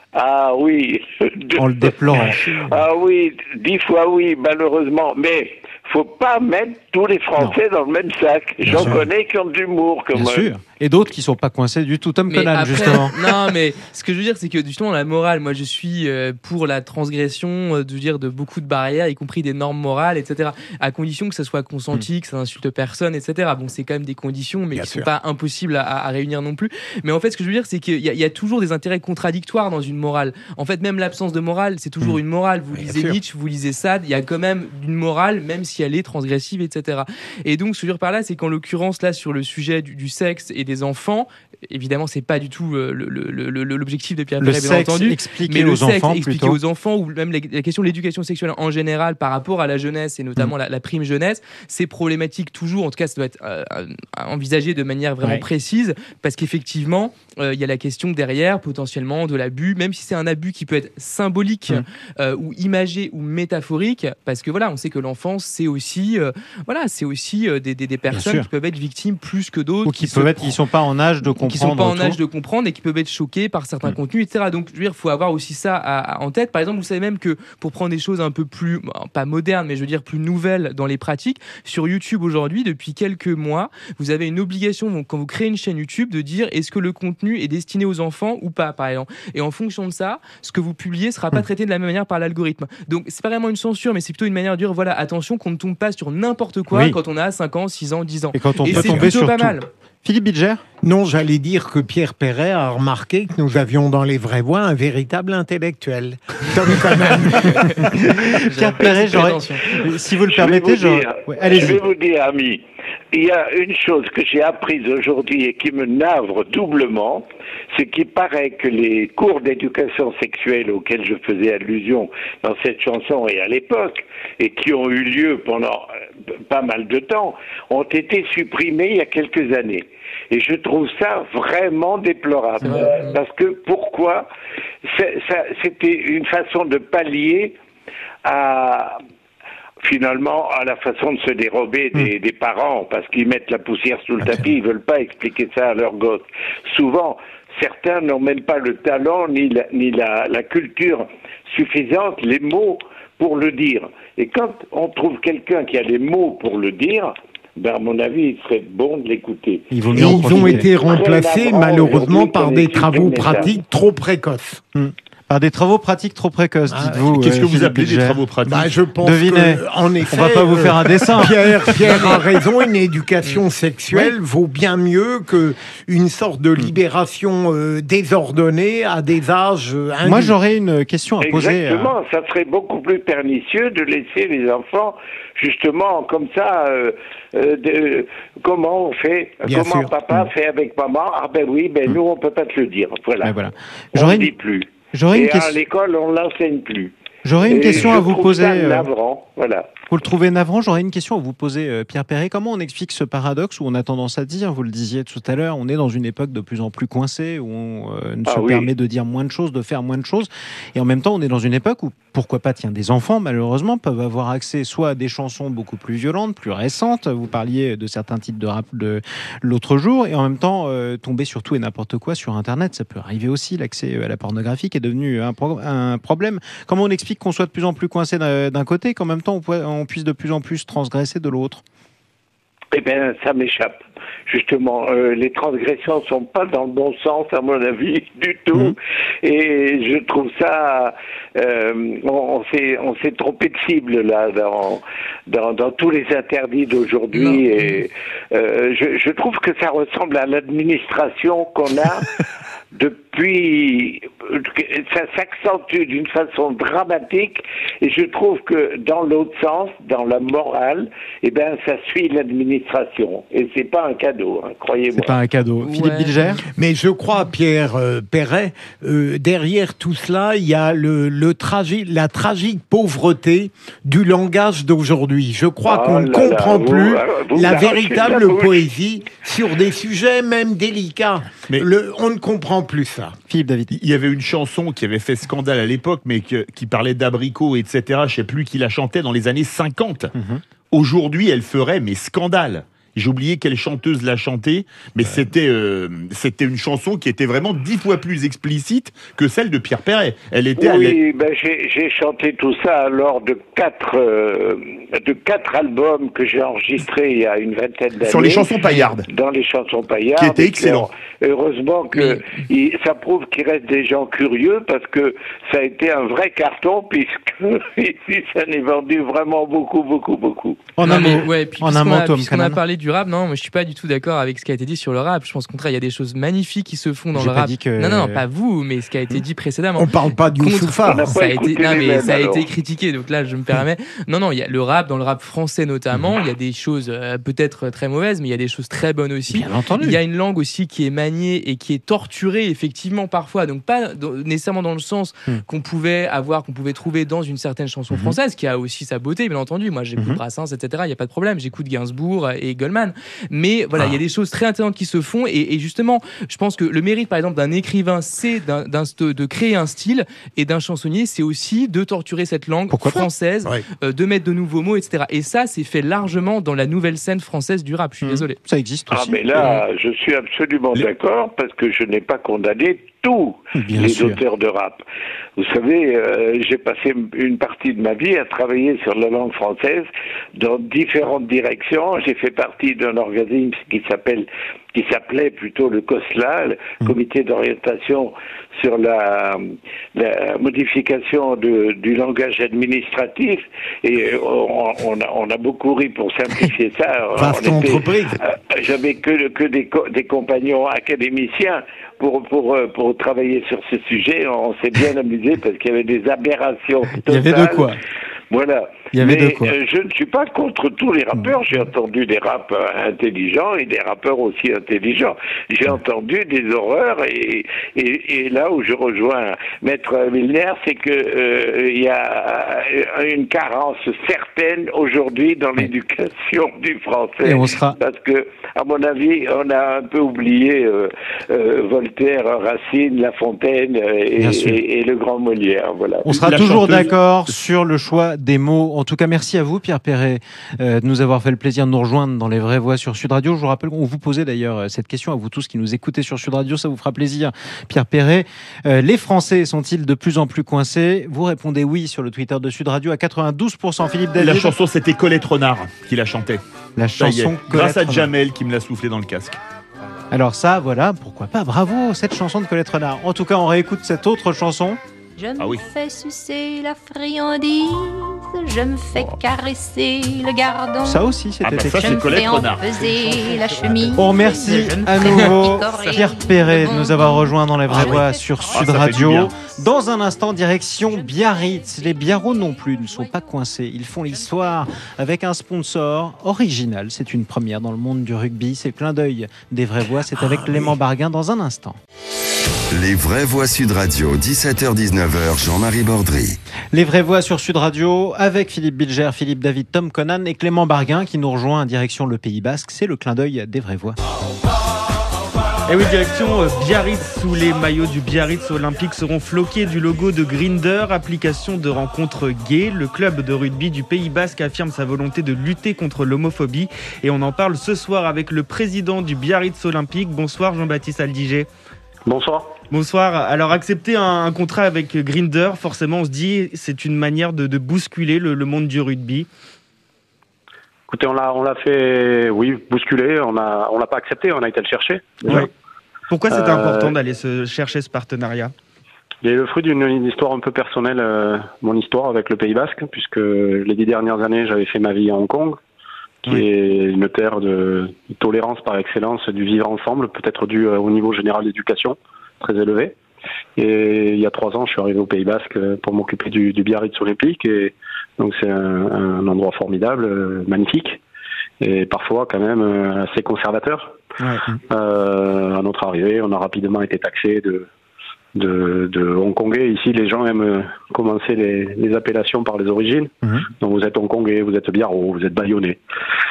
Ah oui. En le déplorant. Ah oui, dix fois oui, malheureusement. Mais faut pas mettre tous les Français non. dans le même sac. Bien J'en sûr. connais qui ont de l'humour comme Bien sûr. Et d'autres qui sont pas coincés du tout. Tom Conan, justement. Non, mais ce que je veux dire, c'est que justement, la morale, moi, je suis euh, pour la transgression euh, de, dire, de beaucoup de barrières, y compris des normes morales, et cetera. À condition que ça soit consenti, mmh. que ça n'insulte personne, et cetera. Bon, c'est quand même des conditions, mais Bien qui ne sont pas impossibles à, à réunir non plus. Mais en fait, ce que je veux dire, c'est qu'il y a, il y a toujours des intérêts contradictoires dans une morale. En fait, même l'absence de morale, c'est toujours mmh. une morale. Vous Bien lisez sûr. Nietzsche, vous lisez Sade, il y a quand même une morale, même si elle est transgressive, et cetera. Et donc, ce que je veux dire par là, c'est qu'en l'occurrence, là, sur le sujet du, du sexe et des enfants, évidemment, c'est pas du tout le, le, le, le, l'objectif de Pierre Perret, bien entendu. Mais le aux sexe enfants, expliqué aux enfants, ou même la, la question de l'éducation sexuelle en général par rapport à la jeunesse et notamment mmh. la, la prime jeunesse, c'est problématique toujours. En tout cas, ça doit être euh, envisagé de manière vraiment ouais. précise, parce qu'effectivement, il euh, y a la question derrière, potentiellement, de l'abus, même si c'est un abus qui peut être symbolique mmh. euh, ou imagé ou métaphorique, parce que voilà, on sait que l'enfance, c'est aussi, euh, voilà, c'est aussi euh, des, des, des personnes qui peuvent être victimes plus que d'autres, ou qui, qui peuvent être, qui sont pas en âge de comprendre, qui sont pas en âge de comprendre et qui peuvent être choqués par certains mmh. contenus, et cetera. Donc, je veux dire, faut avoir aussi ça à, à, en tête. Par exemple, vous savez même que pour prendre des choses un peu plus, pas modernes, mais je veux dire plus nouvelles dans les pratiques, sur YouTube aujourd'hui, depuis quelques mois, vous avez une obligation, donc, quand vous créez une chaîne YouTube, de dire est-ce que le contenu est destiné aux enfants ou pas, par exemple. Et en fonction de ça, ce que vous publiez sera pas mmh. traité de la même manière par l'algorithme. Donc, c'est pas vraiment une censure, mais c'est plutôt une manière de dire voilà, attention qu'on ne tombe pas sur n'importe quoi oui. quand on a cinq ans, six ans, dix ans. Et quand on et peut c'est tomber plutôt sur pas tout. mal. Philippe Bilger ? Non, j'allais dire que Pierre Perret a remarqué que nous avions dans Les Vraies Voix un véritable intellectuel. Tom Conan. Pierre Perret, j'aurais, si vous le permettez, je vais vous, dire, ouais, allez-y. je vais vous dire, ami, il y a une chose que j'ai apprise aujourd'hui et qui me navre doublement, c'est qu'il paraît que les cours d'éducation sexuelle auxquels je faisais allusion dans cette chanson et à l'époque, et qui ont eu lieu pendant pas mal de temps, ont été supprimés il y a quelques années. Et je trouve ça vraiment déplorable. Parce que pourquoi c'est, ça, c'était une façon de pallier à... finalement, à la façon de se dérober des, des parents, parce qu'ils mettent la poussière sous le tapis, ils veulent pas expliquer ça à leurs gosses. Souvent, certains n'ont même pas le talent ni la, ni la, la culture suffisante, les mots pour le dire. Et quand on trouve quelqu'un qui a les mots pour le dire, ben à mon avis, il serait bon de l'écouter. Ils, ils ont été remplacés malheureusement par des travaux pratiques trop précoces. Hum. Par des travaux pratiques trop précoces, ah, dites-vous. Qu'est-ce que euh, vous appelez des travaux pratiques? Bah, je pense Devinez. que, en effet, on va pas vous faire un dessin. Pierre, Pierre a raison. Une éducation sexuelle oui. vaut bien mieux que une sorte de libération euh, désordonnée à des âges. Euh, Moi, j'aurais une question à poser. Exactement. À... Ça serait beaucoup plus pernicieux de laisser les enfants justement comme ça. Euh, euh, de, comment on fait? Bien Comment sûr. papa mmh. fait avec maman? Ah ben oui, ben mmh. nous on peut pas te le dire. Voilà. voilà. On ne dit plus. J'aurais et une à question... l'école, on l'enseigne plus. J'aurais une et question à vous poser. Ça navrant, voilà. Vous le trouvez navrant? J'aurais une question à vous poser, euh, Pierre Perret. Comment on explique ce paradoxe où on a tendance à dire, vous le disiez tout à l'heure, on est dans une époque de plus en plus coincée, où on euh, ne ah, se oui. permet de dire moins de choses, de faire moins de choses. Et en même temps, on est dans une époque où, pourquoi pas, tiens, des enfants, malheureusement, peuvent avoir accès soit à des chansons beaucoup plus violentes, plus récentes. Vous parliez de certains titres de rap de l'autre jour. Et en même temps, euh, tomber sur tout et n'importe quoi sur Internet. Ça peut arriver aussi. L'accès à la pornographie qui est devenu un, pro- un problème. Comment on explique qu'on soit de plus en plus coincé d'un, d'un côté, qu'en même temps, on, peut, on puisse de plus en plus transgresser de l'autre? Eh bien, ça m'échappe. Justement, euh, les transgressions sont pas dans le bon sens, à mon avis, du tout. Mmh. Et je trouve ça, euh, on, on s'est, on s'est trompé de cible là dans dans, dans tous les interdits d'aujourd'hui. Mmh. Et euh, je, je trouve que ça ressemble à l'administration qu'on a. Depuis, ça s'accentue d'une façon dramatique et je trouve que dans l'autre sens, dans la morale, eh ben ça suit l'administration et c'est pas un cadeau, hein, croyez-moi. C'est pas un cadeau. Ouais. Philippe Bilger. Mais je crois, Pierre euh, Perret, euh, derrière tout cela, il y a le, le tragi- la tragique pauvreté du langage d'aujourd'hui. Je crois oh qu'on ne comprend là, plus vous, vous la véritable la poésie sur des sujets même délicats. Mais le, on ne comprend plus ça. Philippe David. Il y avait une chanson qui avait fait scandale à l'époque, mais que, qui parlait d'abricots, et cetera. Je ne sais plus qui la chantait dans les années cinquante. Mm-hmm. Aujourd'hui, elle ferait, mais scandale. J'ai oublié quelle chanteuse l'a chantée, mais ouais. c'était, euh, c'était une chanson qui était vraiment dix fois plus explicite que celle de Pierre Perret. Elle était oui, ben j'ai, j'ai chanté tout ça lors de quatre, euh, de quatre albums que j'ai enregistrés il y a une vingtaine d'années. Sur les chansons paillardes. Dans les chansons paillardes. Qui étaient excellents. Heureusement que il, ça prouve qu'il reste des gens curieux parce que ça a été un vrai carton puisque ici ça n'est vendu vraiment beaucoup, beaucoup, beaucoup. En un mot, ouais, puis en un mot, Tom Cannon. On a parlé du rap, non, moi je suis pas du tout d'accord avec ce qui a été dit sur le rap. Je pense qu'au contraire, il y a des choses magnifiques qui se font dans J'ai le rap. Que... Non, non, non, pas vous, mais ce qui a été dit précédemment. On parle pas du Youssoupha. Ça a été, non, mais mêmes, ça a alors. été critiqué, donc là je me permets. Non, non, il y a le rap, dans le rap français notamment, il y a des choses euh, peut-être très mauvaises, mais il y a des choses très bonnes aussi. Bien entendu. Il y a une langue aussi qui est maniée et qui est torturée effectivement parfois, donc pas dans, nécessairement dans le sens mm. qu'on pouvait avoir, qu'on pouvait trouver dans une certaine chanson mm-hmm. française, qui a aussi sa beauté, bien entendu. Moi j'écoute mm-hmm. Brassens, et cetera. Il y a pas de problème. J'écoute Gainsbourg et Goldman, mais voilà, il ah. y a des choses très intéressantes qui se font et, et justement, je pense que le mérite, par exemple, d'un écrivain, c'est d'un, d'un, de créer un style, et d'un chansonnier, c'est aussi de torturer cette langue Pourquoi française, ouais. euh, de mettre de nouveaux mots, et cetera. Et ça, c'est fait largement dans la nouvelle scène française du rap. Je suis mmh. désolé. Ça existe aussi. Ah, mais là, je suis absolument Les... d'accord parce que je n'ai pas condamné tous Bien les sûr. auteurs de rap. Vous savez, euh, j'ai passé une partie de ma vie à travailler sur la langue française dans différentes directions. J'ai fait partie d'un organisme qui s'appelle, qui s'appelait plutôt le COSLA, le mmh. Comité d'orientation sur la la modification de, du langage administratif, et on, on, a, on a beaucoup ri pour simplifier ça. Vaste on était, entreprise. euh, J'avais que, que des, co- des compagnons académiciens pour, pour, pour travailler sur ce sujet. On s'est bien amusé parce qu'il y avait des aberrations totales. Il y avait de quoi. Voilà. Il y avait Mais de quoi. euh, je ne suis pas contre tous les rappeurs. J'ai entendu des raps euh, intelligents et des rappeurs aussi intelligents. J'ai entendu des horreurs et, et, et là où je rejoins Maître Milner, c'est que euh, il y a une carence certaine aujourd'hui dans l'éducation du français. Et on sera... Parce que, à mon avis, on a un peu oublié euh, euh, Voltaire, Racine, La Fontaine euh, et, et, et le grand Molière. Voilà. On sera La toujours chanteuse... d'accord sur le choix des mots. En tout cas, merci à vous, Pierre Perret, euh, de nous avoir fait le plaisir de nous rejoindre dans Les Vraies Voix sur Sud Radio. Je vous rappelle qu'on vous posait d'ailleurs cette question à vous tous qui nous écoutez sur Sud Radio. Ça vous fera plaisir, Pierre Perret. Euh, les Français sont-ils de plus en plus coincés? Vous répondez oui sur le Twitter de Sud Radio à quatre-vingt-douze pour cent. Philippe David. La chanson, c'était Colette Renard qui la chantait. La Ça y est, chanson grâce à Colette Jamel qui me l'a soufflé dans le casque. Alors ça, voilà, pourquoi pas. Bravo, cette chanson de Colette Renard. En tout cas, on réécoute cette autre chanson. Je me Ah oui. fais sucer la friandise, je me fais caresser le gardon. Ça aussi, c'était Ah bah ça, écrit. Je c'est me Colette fais Renard. empeser la chemise. On remercie je me à fais nouveau picorer Pierre Perret de nous avoir rejoints dans Les Vraies Ah oui. Voix sur Ah, Sud ça fait du Radio. bien. Dans un instant, direction Biarritz. Les Biarros non plus ne sont pas coincés. Ils font l'histoire avec un sponsor original. C'est une première dans le monde du rugby. C'est le clin d'œil des Vraies Voix. C'est avec Clément Barguin dans un instant. Les Vraies Voix Sud Radio, dix-sept heures dix-neuf heures, Jean-Marie Bordry. Les Vraies Voix sur Sud Radio avec Philippe Bilger, Philippe David, Tom Conan et Clément Barguin qui nous rejoint en direction le Pays Basque. C'est le clin d'œil des Vraies Voix. Et oui, direction euh, Biarritz, où les maillots du Biarritz Olympique seront floqués du logo de Grindr, application de rencontres gays. Le club de rugby du Pays Basque affirme sa volonté de lutter contre l'homophobie. Et on en parle ce soir avec le président du Biarritz Olympique. Bonsoir Jean-Baptiste Aldiger. Bonsoir. Bonsoir. Alors accepter un, un contrat avec Grindr, forcément on se dit c'est une manière de, de bousculer le, le monde du rugby. Écoutez, on l'a, on l'a fait, oui, bousculer. On a, on l'a pas accepté. On a été le chercher. déjà. Oui. Pourquoi c'était Euh, important d'aller se chercher ce partenariat? Il est le fruit d'une une histoire un peu personnelle, euh, mon histoire avec le Pays Basque, puisque les dix dernières années, j'avais fait ma vie à Hong Kong, qui Oui. est une terre de tolérance par excellence, du vivre ensemble, peut-être dû euh, au niveau général d'éducation, très élevé. Et il y a trois ans, je suis arrivé au Pays Basque euh, pour m'occuper du, du Biarritz Olympique, et donc c'est un, un endroit formidable, euh, magnifique, et parfois quand même euh, assez conservateur. Ouais. Euh, à notre arrivée, on a rapidement été taxé de, de, de Hongkongais. Ici, les gens aiment commencer les, les appellations par les origines. Mhm. Donc vous êtes Hongkongais, vous êtes Biarro, vous êtes Bayonnais.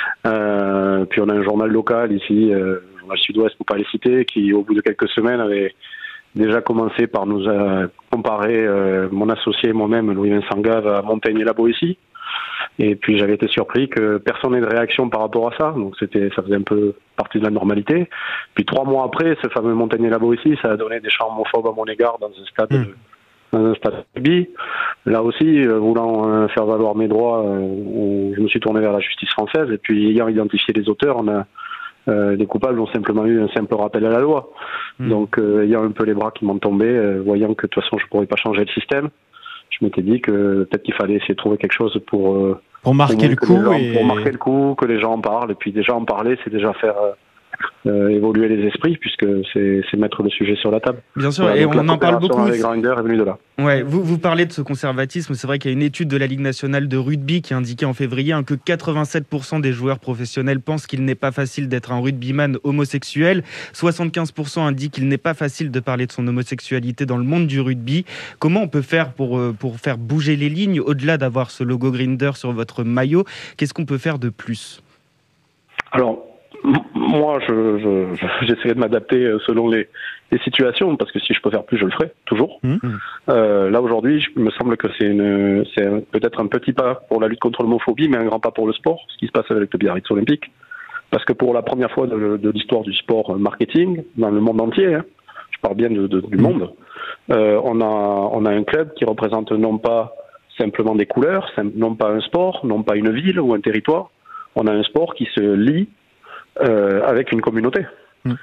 Euh, puis on a un journal local ici, euh, le journal Sud-Ouest, pour pas les citer, qui au bout de quelques semaines avait déjà commencé par nous euh, comparer euh, mon associé et moi-même, Louis-Vincent Gave, à Montaigne et la Boétie. Et puis j'avais été surpris que personne n'ait de réaction par rapport à ça, donc c'était, ça faisait un peu partie de la normalité. Puis trois mois après, ce fameux Montaigne et la Boétie, ça a donné des chants homophobes à mon égard dans un stade, Mmh. de, dans un stade de rugby. Là aussi, euh, voulant euh, faire valoir mes droits, euh, je me suis tourné vers la justice française, et puis ayant identifié les auteurs, on a euh, les coupables ont simplement eu un simple rappel à la loi. Mmh. Donc euh, ayant un peu les bras qui m'ont tombé, euh, voyant que de toute façon je ne pourrais pas changer le système, je m'étais dit que peut-être qu'il fallait essayer de trouver quelque chose pour euh, Pour marquer le que coup. les gens- Et... pour marquer le coup, que les gens en parlent, et puis déjà en parler, c'est déjà faire euh, euh, évoluer les esprits, puisque c'est, c'est mettre le sujet sur la table. Bien sûr, Voilà, et donc on la en parle coopération beaucoup. avec Grindr est venue de là. Ouais, vous, vous parlez de ce conservatisme. C'est vrai qu'il y a une étude de la Ligue nationale de rugby qui indiquait en février hein, que quatre-vingt-sept pour cent des joueurs professionnels pensent qu'il n'est pas facile d'être un rugbyman homosexuel. soixante-quinze pour cent indiquent qu'il n'est pas facile de parler de son homosexualité dans le monde du rugby. Comment on peut faire pour, euh, pour faire bouger les lignes au-delà d'avoir ce logo Grindr sur votre maillot? Qu'est-ce qu'on peut faire de plus? Alors, m- moi, je, je, je- j'essaierai de m'adapter euh, selon les, les situations, parce que si je peux faire plus, je le ferai, toujours. Mmh. Euh, là, aujourd'hui, il me semble que c'est, une, c'est un- peut-être un petit pas pour la lutte contre l'homophobie, mais un grand pas pour le sport, ce qui se passe avec le Biarritz Olympique. Parce que pour la première fois de, de l'histoire du sport marketing, dans le monde entier, hein, je parle bien de, de- du monde, euh, on, a, on a un club qui représente non pas simplement des couleurs, sim- non pas un sport, non pas une ville ou un territoire, on a un sport qui se lie euh, avec une communauté. Mm.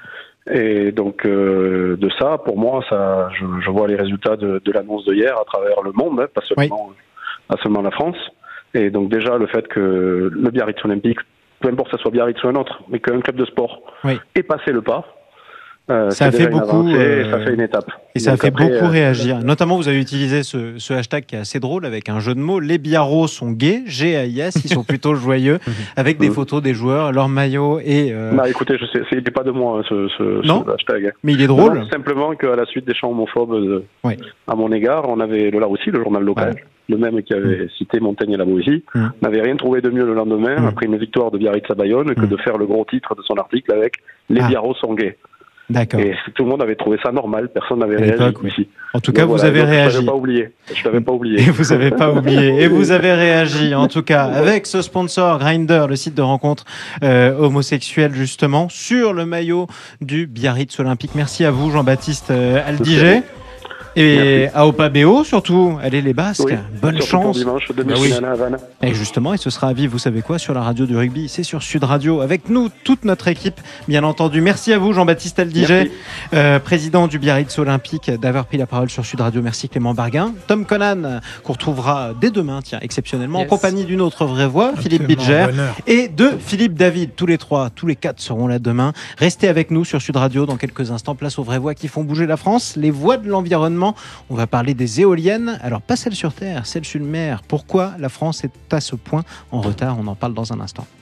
Et donc euh, de ça, pour moi, ça, je, je vois les résultats de, de l'annonce de hier à travers le monde, hein, pas seulement, oui. pas seulement la France. Et donc déjà le fait que le Biarritz Olympique, peu importe que ce soit Biarritz ou un autre, mais qu'un club de sport oui. ait passé le pas, euh, ça a fait beaucoup, euh, ça fait une étape. Et ça donc a fait après, beaucoup euh, réagir. Notamment, vous avez utilisé ce, ce hashtag qui est assez drôle avec un jeu de mots. Les Biarros sont gays, G A I S, ils sont plutôt joyeux, avec des photos des joueurs, leur maillot et. Euh... Bah écoutez, je sais, c'est, il n'est pas de moi ce, ce, non ce hashtag. Mais il est drôle. Non, simplement qu'à la suite des chants homophobes de, oui. à mon égard, on avait là aussi le journal local. Ouais. Le même qui avait mmh. cité Montaigne et la Boétie, mmh. n'avait rien trouvé de mieux le lendemain, mmh. après une victoire de Biarritz à Bayonne, que mmh. de faire le gros titre de son article avec « Les ah. Biarros sont gays ». D'accord. Et tout le monde avait trouvé ça normal, personne n'avait réagi oui. ici. En tout cas, donc, vous voilà, avez donc, réagi. Je l'avais pas oublié. Je l'avais pas oublié. Et vous n'avez pas oublié. Et vous avez réagi, en tout cas, avec ce sponsor Grindr, le site de rencontre euh, homosexuelle, justement, sur le maillot du Biarritz Olympique. Merci à vous, Jean-Baptiste euh, Aldiger. Et merci. À Opa B O surtout, allez les Basques, oui, bonne chance. Dimanche, bah oui. à Havane. Et justement, et ce sera à vivre, vous savez quoi, sur la radio du rugby, c'est sur Sud Radio, avec nous, toute notre équipe, bien entendu. Merci à vous, Jean-Baptiste Aldiger, euh, président du Biarritz Olympique, d'avoir pris la parole sur Sud Radio. Merci Clément Barguin. Tom Conan, qu'on retrouvera dès demain, tiens, exceptionnellement, yes. en compagnie d'une autre vraie voix, Philippe Bidger, et de Philippe David. Tous les trois, tous les quatre seront là demain. Restez avec nous sur Sud Radio dans quelques instants. Place aux vraies voix qui font bouger la France, les voix de l'environnement. On va parler des éoliennes, alors pas celles sur Terre, celles sur mer. Pourquoi la France est à ce point en retard? On en parle dans un instant.